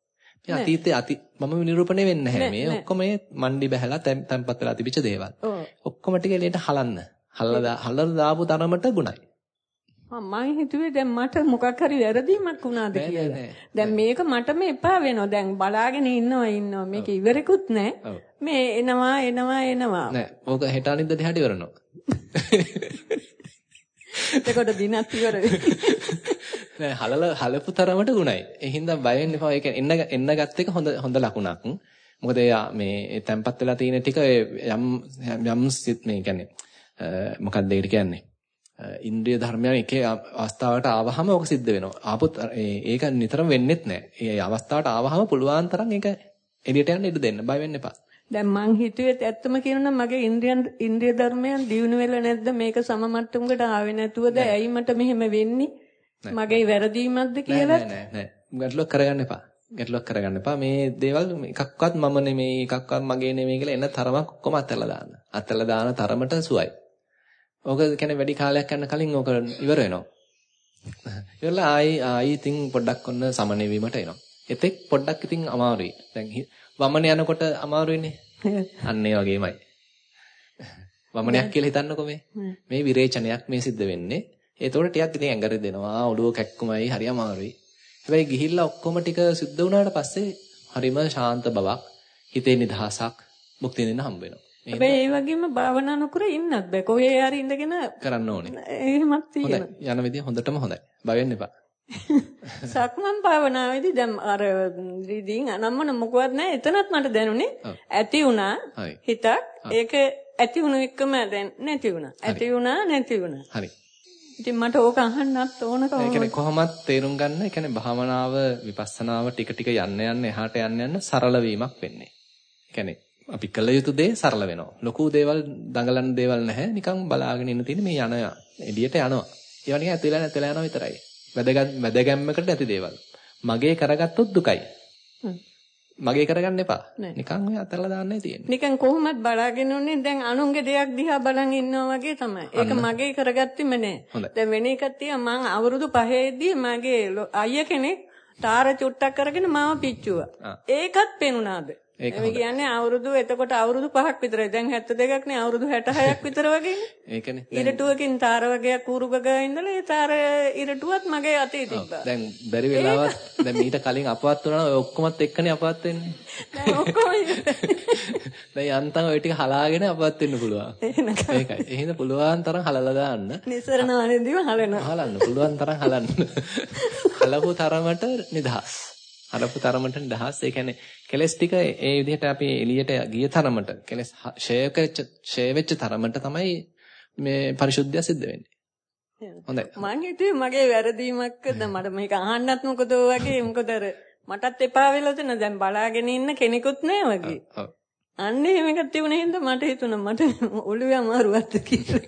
[SPEAKER 1] මේ අතීතයේ අති මම නිරූපණය වෙන්නේ නැහැ. මේ ඔක්කොම මේ මණ්ඩි බහැලා තැම්පත් වෙලා තිබිච්ච දේවල්. ඔක්කොම ටික එළියට හලන්න. හලලා හලලා දාපු තරමට ගුණයි.
[SPEAKER 9] මම හිතුවේ දැන් මට මොකක් හරි වැරදීමක් වුණාද කියලා. දැන් මේක මටම එපා වෙනවා. දැන් බලාගෙන ඉන්නවා ඉන්නවා. මේක ඉවරෙකුත් නැහැ. මේ එනවා එනවා එනවා.
[SPEAKER 1] නෑ. ඕක හෙට අනිද්දා දිහාට ඉවරනවා.
[SPEAKER 9] එතකොට දිනක් ඉවර වෙයි.
[SPEAKER 1] නෑ හලල හලපු තරමට ගුණයි. ඒ හින්දා බය වෙන්න එපා. ඒක එන්න එන්න ගත්ත එක හොඳ හොඳ ලකුණක්. මොකද මේ තැම්පත් වෙලා තියෙන ටික යම් යම් මේ කියන්නේ මොකක්ද ඒකට කියන්නේ? ඉන්ද්‍රිය ධර්මයන් එකේ අවස්ථාවට ආවහම ඕක සිද්ධ වෙනවා. ආපොත් ඒක නිතරම වෙන්නෙත් නෑ. ඒ අවස්ථාවට ආවහම පුළුවන් තරම් ඒක එළියට යන්න ඉඩ දෙන්න. බය වෙන්න එපා.
[SPEAKER 9] දැන් මං හිතුවේ ඇත්තම කියනනම් මගේ ඉන්ද්‍රියන් ඉන්ද්‍රිය ධර්මයන් දියුණු වෙලා නැද්ද මේක සම මට්ටමකට ආවේ නැතුවද ඇයි මට මෙහෙම වෙන්නේ? මගේ වැරදීමක්ද කියලා
[SPEAKER 1] නෑ නෑ නෑ. ගැටලුවක් කරගන්න එපා. ගැටලුවක් කරගන්න එපා. මේ දේවල් එකක්වත් මම නෙමෙයි එකක්වත් මගේ නෙමෙයි කියලා එන තරමක් ඔක්කොම අතල්ලා දාන්න. අතල්ලා දාන තරමට සුවයි. ඕක කියන්නේ වැඩි කාලයක් යන කලින් ඕක ඉවර වෙනවා. ඉවරලා ආයි ආයි ඉතින් පොඩ්ඩක් ඔන්න සමනය වීමට එනවා. එතෙක් පොඩ්ඩක් ඉතින් අමාරුයි. දැන් වමන යනකොට අමාරුයිනේ. අන්න ඒ වගේමයි. වමනයක් කියලා හිතන්නකෝ මේ. මේ විරේචනයක් මේ සිද්ධ වෙන්නේ. ඒතකොට ටිකක් ඉතින් ඇඟරි දෙනවා. ඔළුව කැක්කුමයි හරි අමාරුයි. හැබැයි ගිහිල්ලා ඔක්කොම ටික සිද්ධ වුණාට පස්සේ හරිම ශාන්ත බවක්, හිතේ නිදහසක්, මුක්තිය දෙන්න හම්බ වෙනවා.
[SPEAKER 9] හැබැයි ඒ වගේම භාවනා නොකර ඉන්නත් බෑ. කොහේ හරි ඉඳගෙන
[SPEAKER 1] කරන්න ඕනේ.
[SPEAKER 9] එහෙමත් තියෙනවා.
[SPEAKER 1] යන විදිය හොඳටම හොඳයි. බය වෙන්න එපා.
[SPEAKER 9] සක්මන් භාවනාවේදී දැන් අර රීඩින් අනම්මන මොකවත් නැහැ. එතනත් මට දැනුනේ ඇති වුණා හිතක්. ඒක ඇති වුණ එකම දැන් නැති වුණා. ඇති වුණා නැති වුණා.
[SPEAKER 1] හරි.
[SPEAKER 9] ඉතින් මට ඕක අහන්නත් ඕන කවුරුද?
[SPEAKER 1] ඒ කියන්නේ කොහොමත් තේරුම් ගන්න. ඒ කියන්නේ භාවනාව විපස්සනාව ටික ටික යන්න යන්න එහාට යන්න යන්න සරල වීමක් වෙන්නේ. ඒ කියන්නේ අපි කළ යුතු දේ සරල වෙනවා. ලොකු දේවල් දඟලන දේවල් නැහැ. නිකන් බලාගෙන ඉන්න තියෙන මේ යන එළියට යනවා. ඒවා නිකන් ඇතුළේ නැතලා යනවා විතරයි. වැදගත් වැදගැම්මකට නැති දේවල්. මගේ කරගත්තොත් දුකයි. මගේ කරගන්න එපා. නිකන් ඔය අතල්ලා දාන්නයි තියෙන්නේ.
[SPEAKER 9] නිකන් කොහොමත් බලාගෙන උන්නේ දැන් අනුන්ගේ දෙයක් දිහා බලන් ඉන්නවා වගේ තමයි. ඒක මගේ කරගත්තෙම නෑ. දැන් වෙන එකක් තියා මං අවුරුදු පහේදී මගේ අයියා කෙනෙක් තාර චුට්ටක් කරගෙන මාව පිච්චුවා. ඒකත් පෙනුනාද? ඒ කියන්නේ අවුරුදු එතකොට අවුරුදු පහක් විතරයි. දැන් හැත්තෑ දෙකක් නේ අවුරුදු හැට හයක් විතර වගේනේ.
[SPEAKER 1] ඒකනේ.
[SPEAKER 9] ඉරටුවකින් තාර වගේක් ඌරුගගා ඉඳලා ඒ තාර ඉරටුවත් මගේ අතේ තිබ්බා.
[SPEAKER 1] දැන් බැරි වෙලාවත් දැන් මීට කලින් අපවත් වුණා නම් ඔය ඔක්කොමත් එක්කනේ අපවත් වෙන්නේ.
[SPEAKER 9] දැන් ඔක්කොම
[SPEAKER 1] දැන් යන්තම් ඔය ටික හලාගෙන අපවත් වෙන්න පුළුවන්. ඒකයි. එහෙනම් පුළුවන් තරම් හලලා දාන්න.
[SPEAKER 9] නිසරණ වනේදීම හලනවා.
[SPEAKER 1] හලන්න පුළුවන් තරම් හලන්න. හලපු තරමට නිදහස්. හලපු තරමට නිදහස්. ඒ කියන්නේ කෙලස් ටික ඒ විදිහට අපි එළියට ගිය තරමට කෙලස් ෂේ වෙච්ච තරමට තමයි මේ පරිශුද්ධිය සිද්ධ වෙන්නේ. හොඳයි.
[SPEAKER 9] මං හිතුවේ මගේ වැරදීමක්ද මට මේක අහන්නත් මොකද වගේ මොකද අර මටත් එපා වෙලා තන දැන් බලාගෙන ඉන්න කෙනෙකුත් නෑ වගේ.
[SPEAKER 1] ඔව්.
[SPEAKER 9] අන්න එහෙම එකක් තිබුණේ හින්දා මට හිතුණා මට ඔළුවේ අමාරුවක්ද කියලා.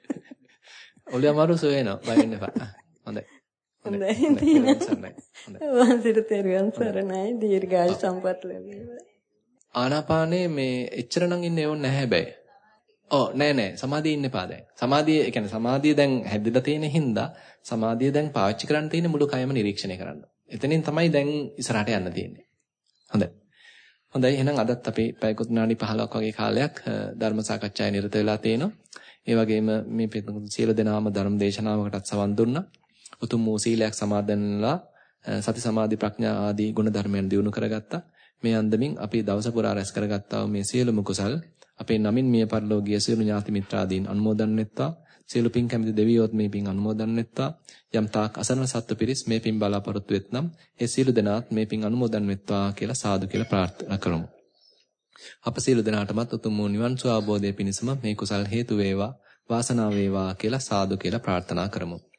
[SPEAKER 1] ඔළුවේ අමාරු සොයනවා බය වෙන්න එපා. හොඳයි.
[SPEAKER 9] හොඳයි තියෙනවා. වහන්සේට තෙරුවන් සරණයි දීර්ඝායු සම්පත් ලැබේවා.
[SPEAKER 1] ආනාපානේ මේ එච්චර නම් ඉන්නේ ඕනේ නැහැ හැබැයි. ඔව් නෑ නෑ සමාධිය ඉන්න එපා දැන්. සමාධිය ඒ කියන්නේ සමාධිය දැන් හැදිලා තියෙන හින්දා සමාධිය දැන් පාවිච්චි කරන්න තියෙන මුළු කයම නිරීක්ෂණය කරන්න. එතනින් තමයි දැන් ඉස්සරහට යන්න තියෙන්නේ. හොඳයි. හොඳයි එහෙනම් අදත් අපි පැයකට විනාඩි පහළොවක් වගේ කාලයක් ධර්ම සාකච්ඡාවේ නිරත වෙලා තිනවා. ඒ වගේම මේ සියලු දෙනාම ධර්ම දේශනාවකටත් සවන් දුන්නා. උතුම් වූ සීලයක් සමාදන්ලා සති සමාධි ප්‍රඥා ආදී ගුණ ධර්මයන් දියුණු කරගත්තා. මේ අන්දමින් අපි දවස පුරා රැස් කරගත්තා වූ මේ සියලුම කුසල් අපේ නමින් මිය පරලෝකීය සියලු ඥාති මිත්‍රාදීන් අනුමෝදන් වෙත්වා. සියලු පින් කැමති දෙවියෝත් මේ පින් අනුමෝදන් වෙත්වා. යම් තාක් අසරණ සත්ත්ව පිරිස් මේ පින් බලාපොරොත්තු වෙත්නම් ඒ සියලු දෙනාත් මේ පින් අනුමෝදන් වෙත්වා කියලා සාදු කියලා ප්‍රාර්ථනා කරමු. අප සියලු දෙනාටමත් උතුම් වූ නිවන් සුව අවබෝධය පිණිසම මේ කුසල් හේතු වේවා වාසනාව වේවා කියලා සාදු කියලා ප්‍රාර්ථනා කරමු.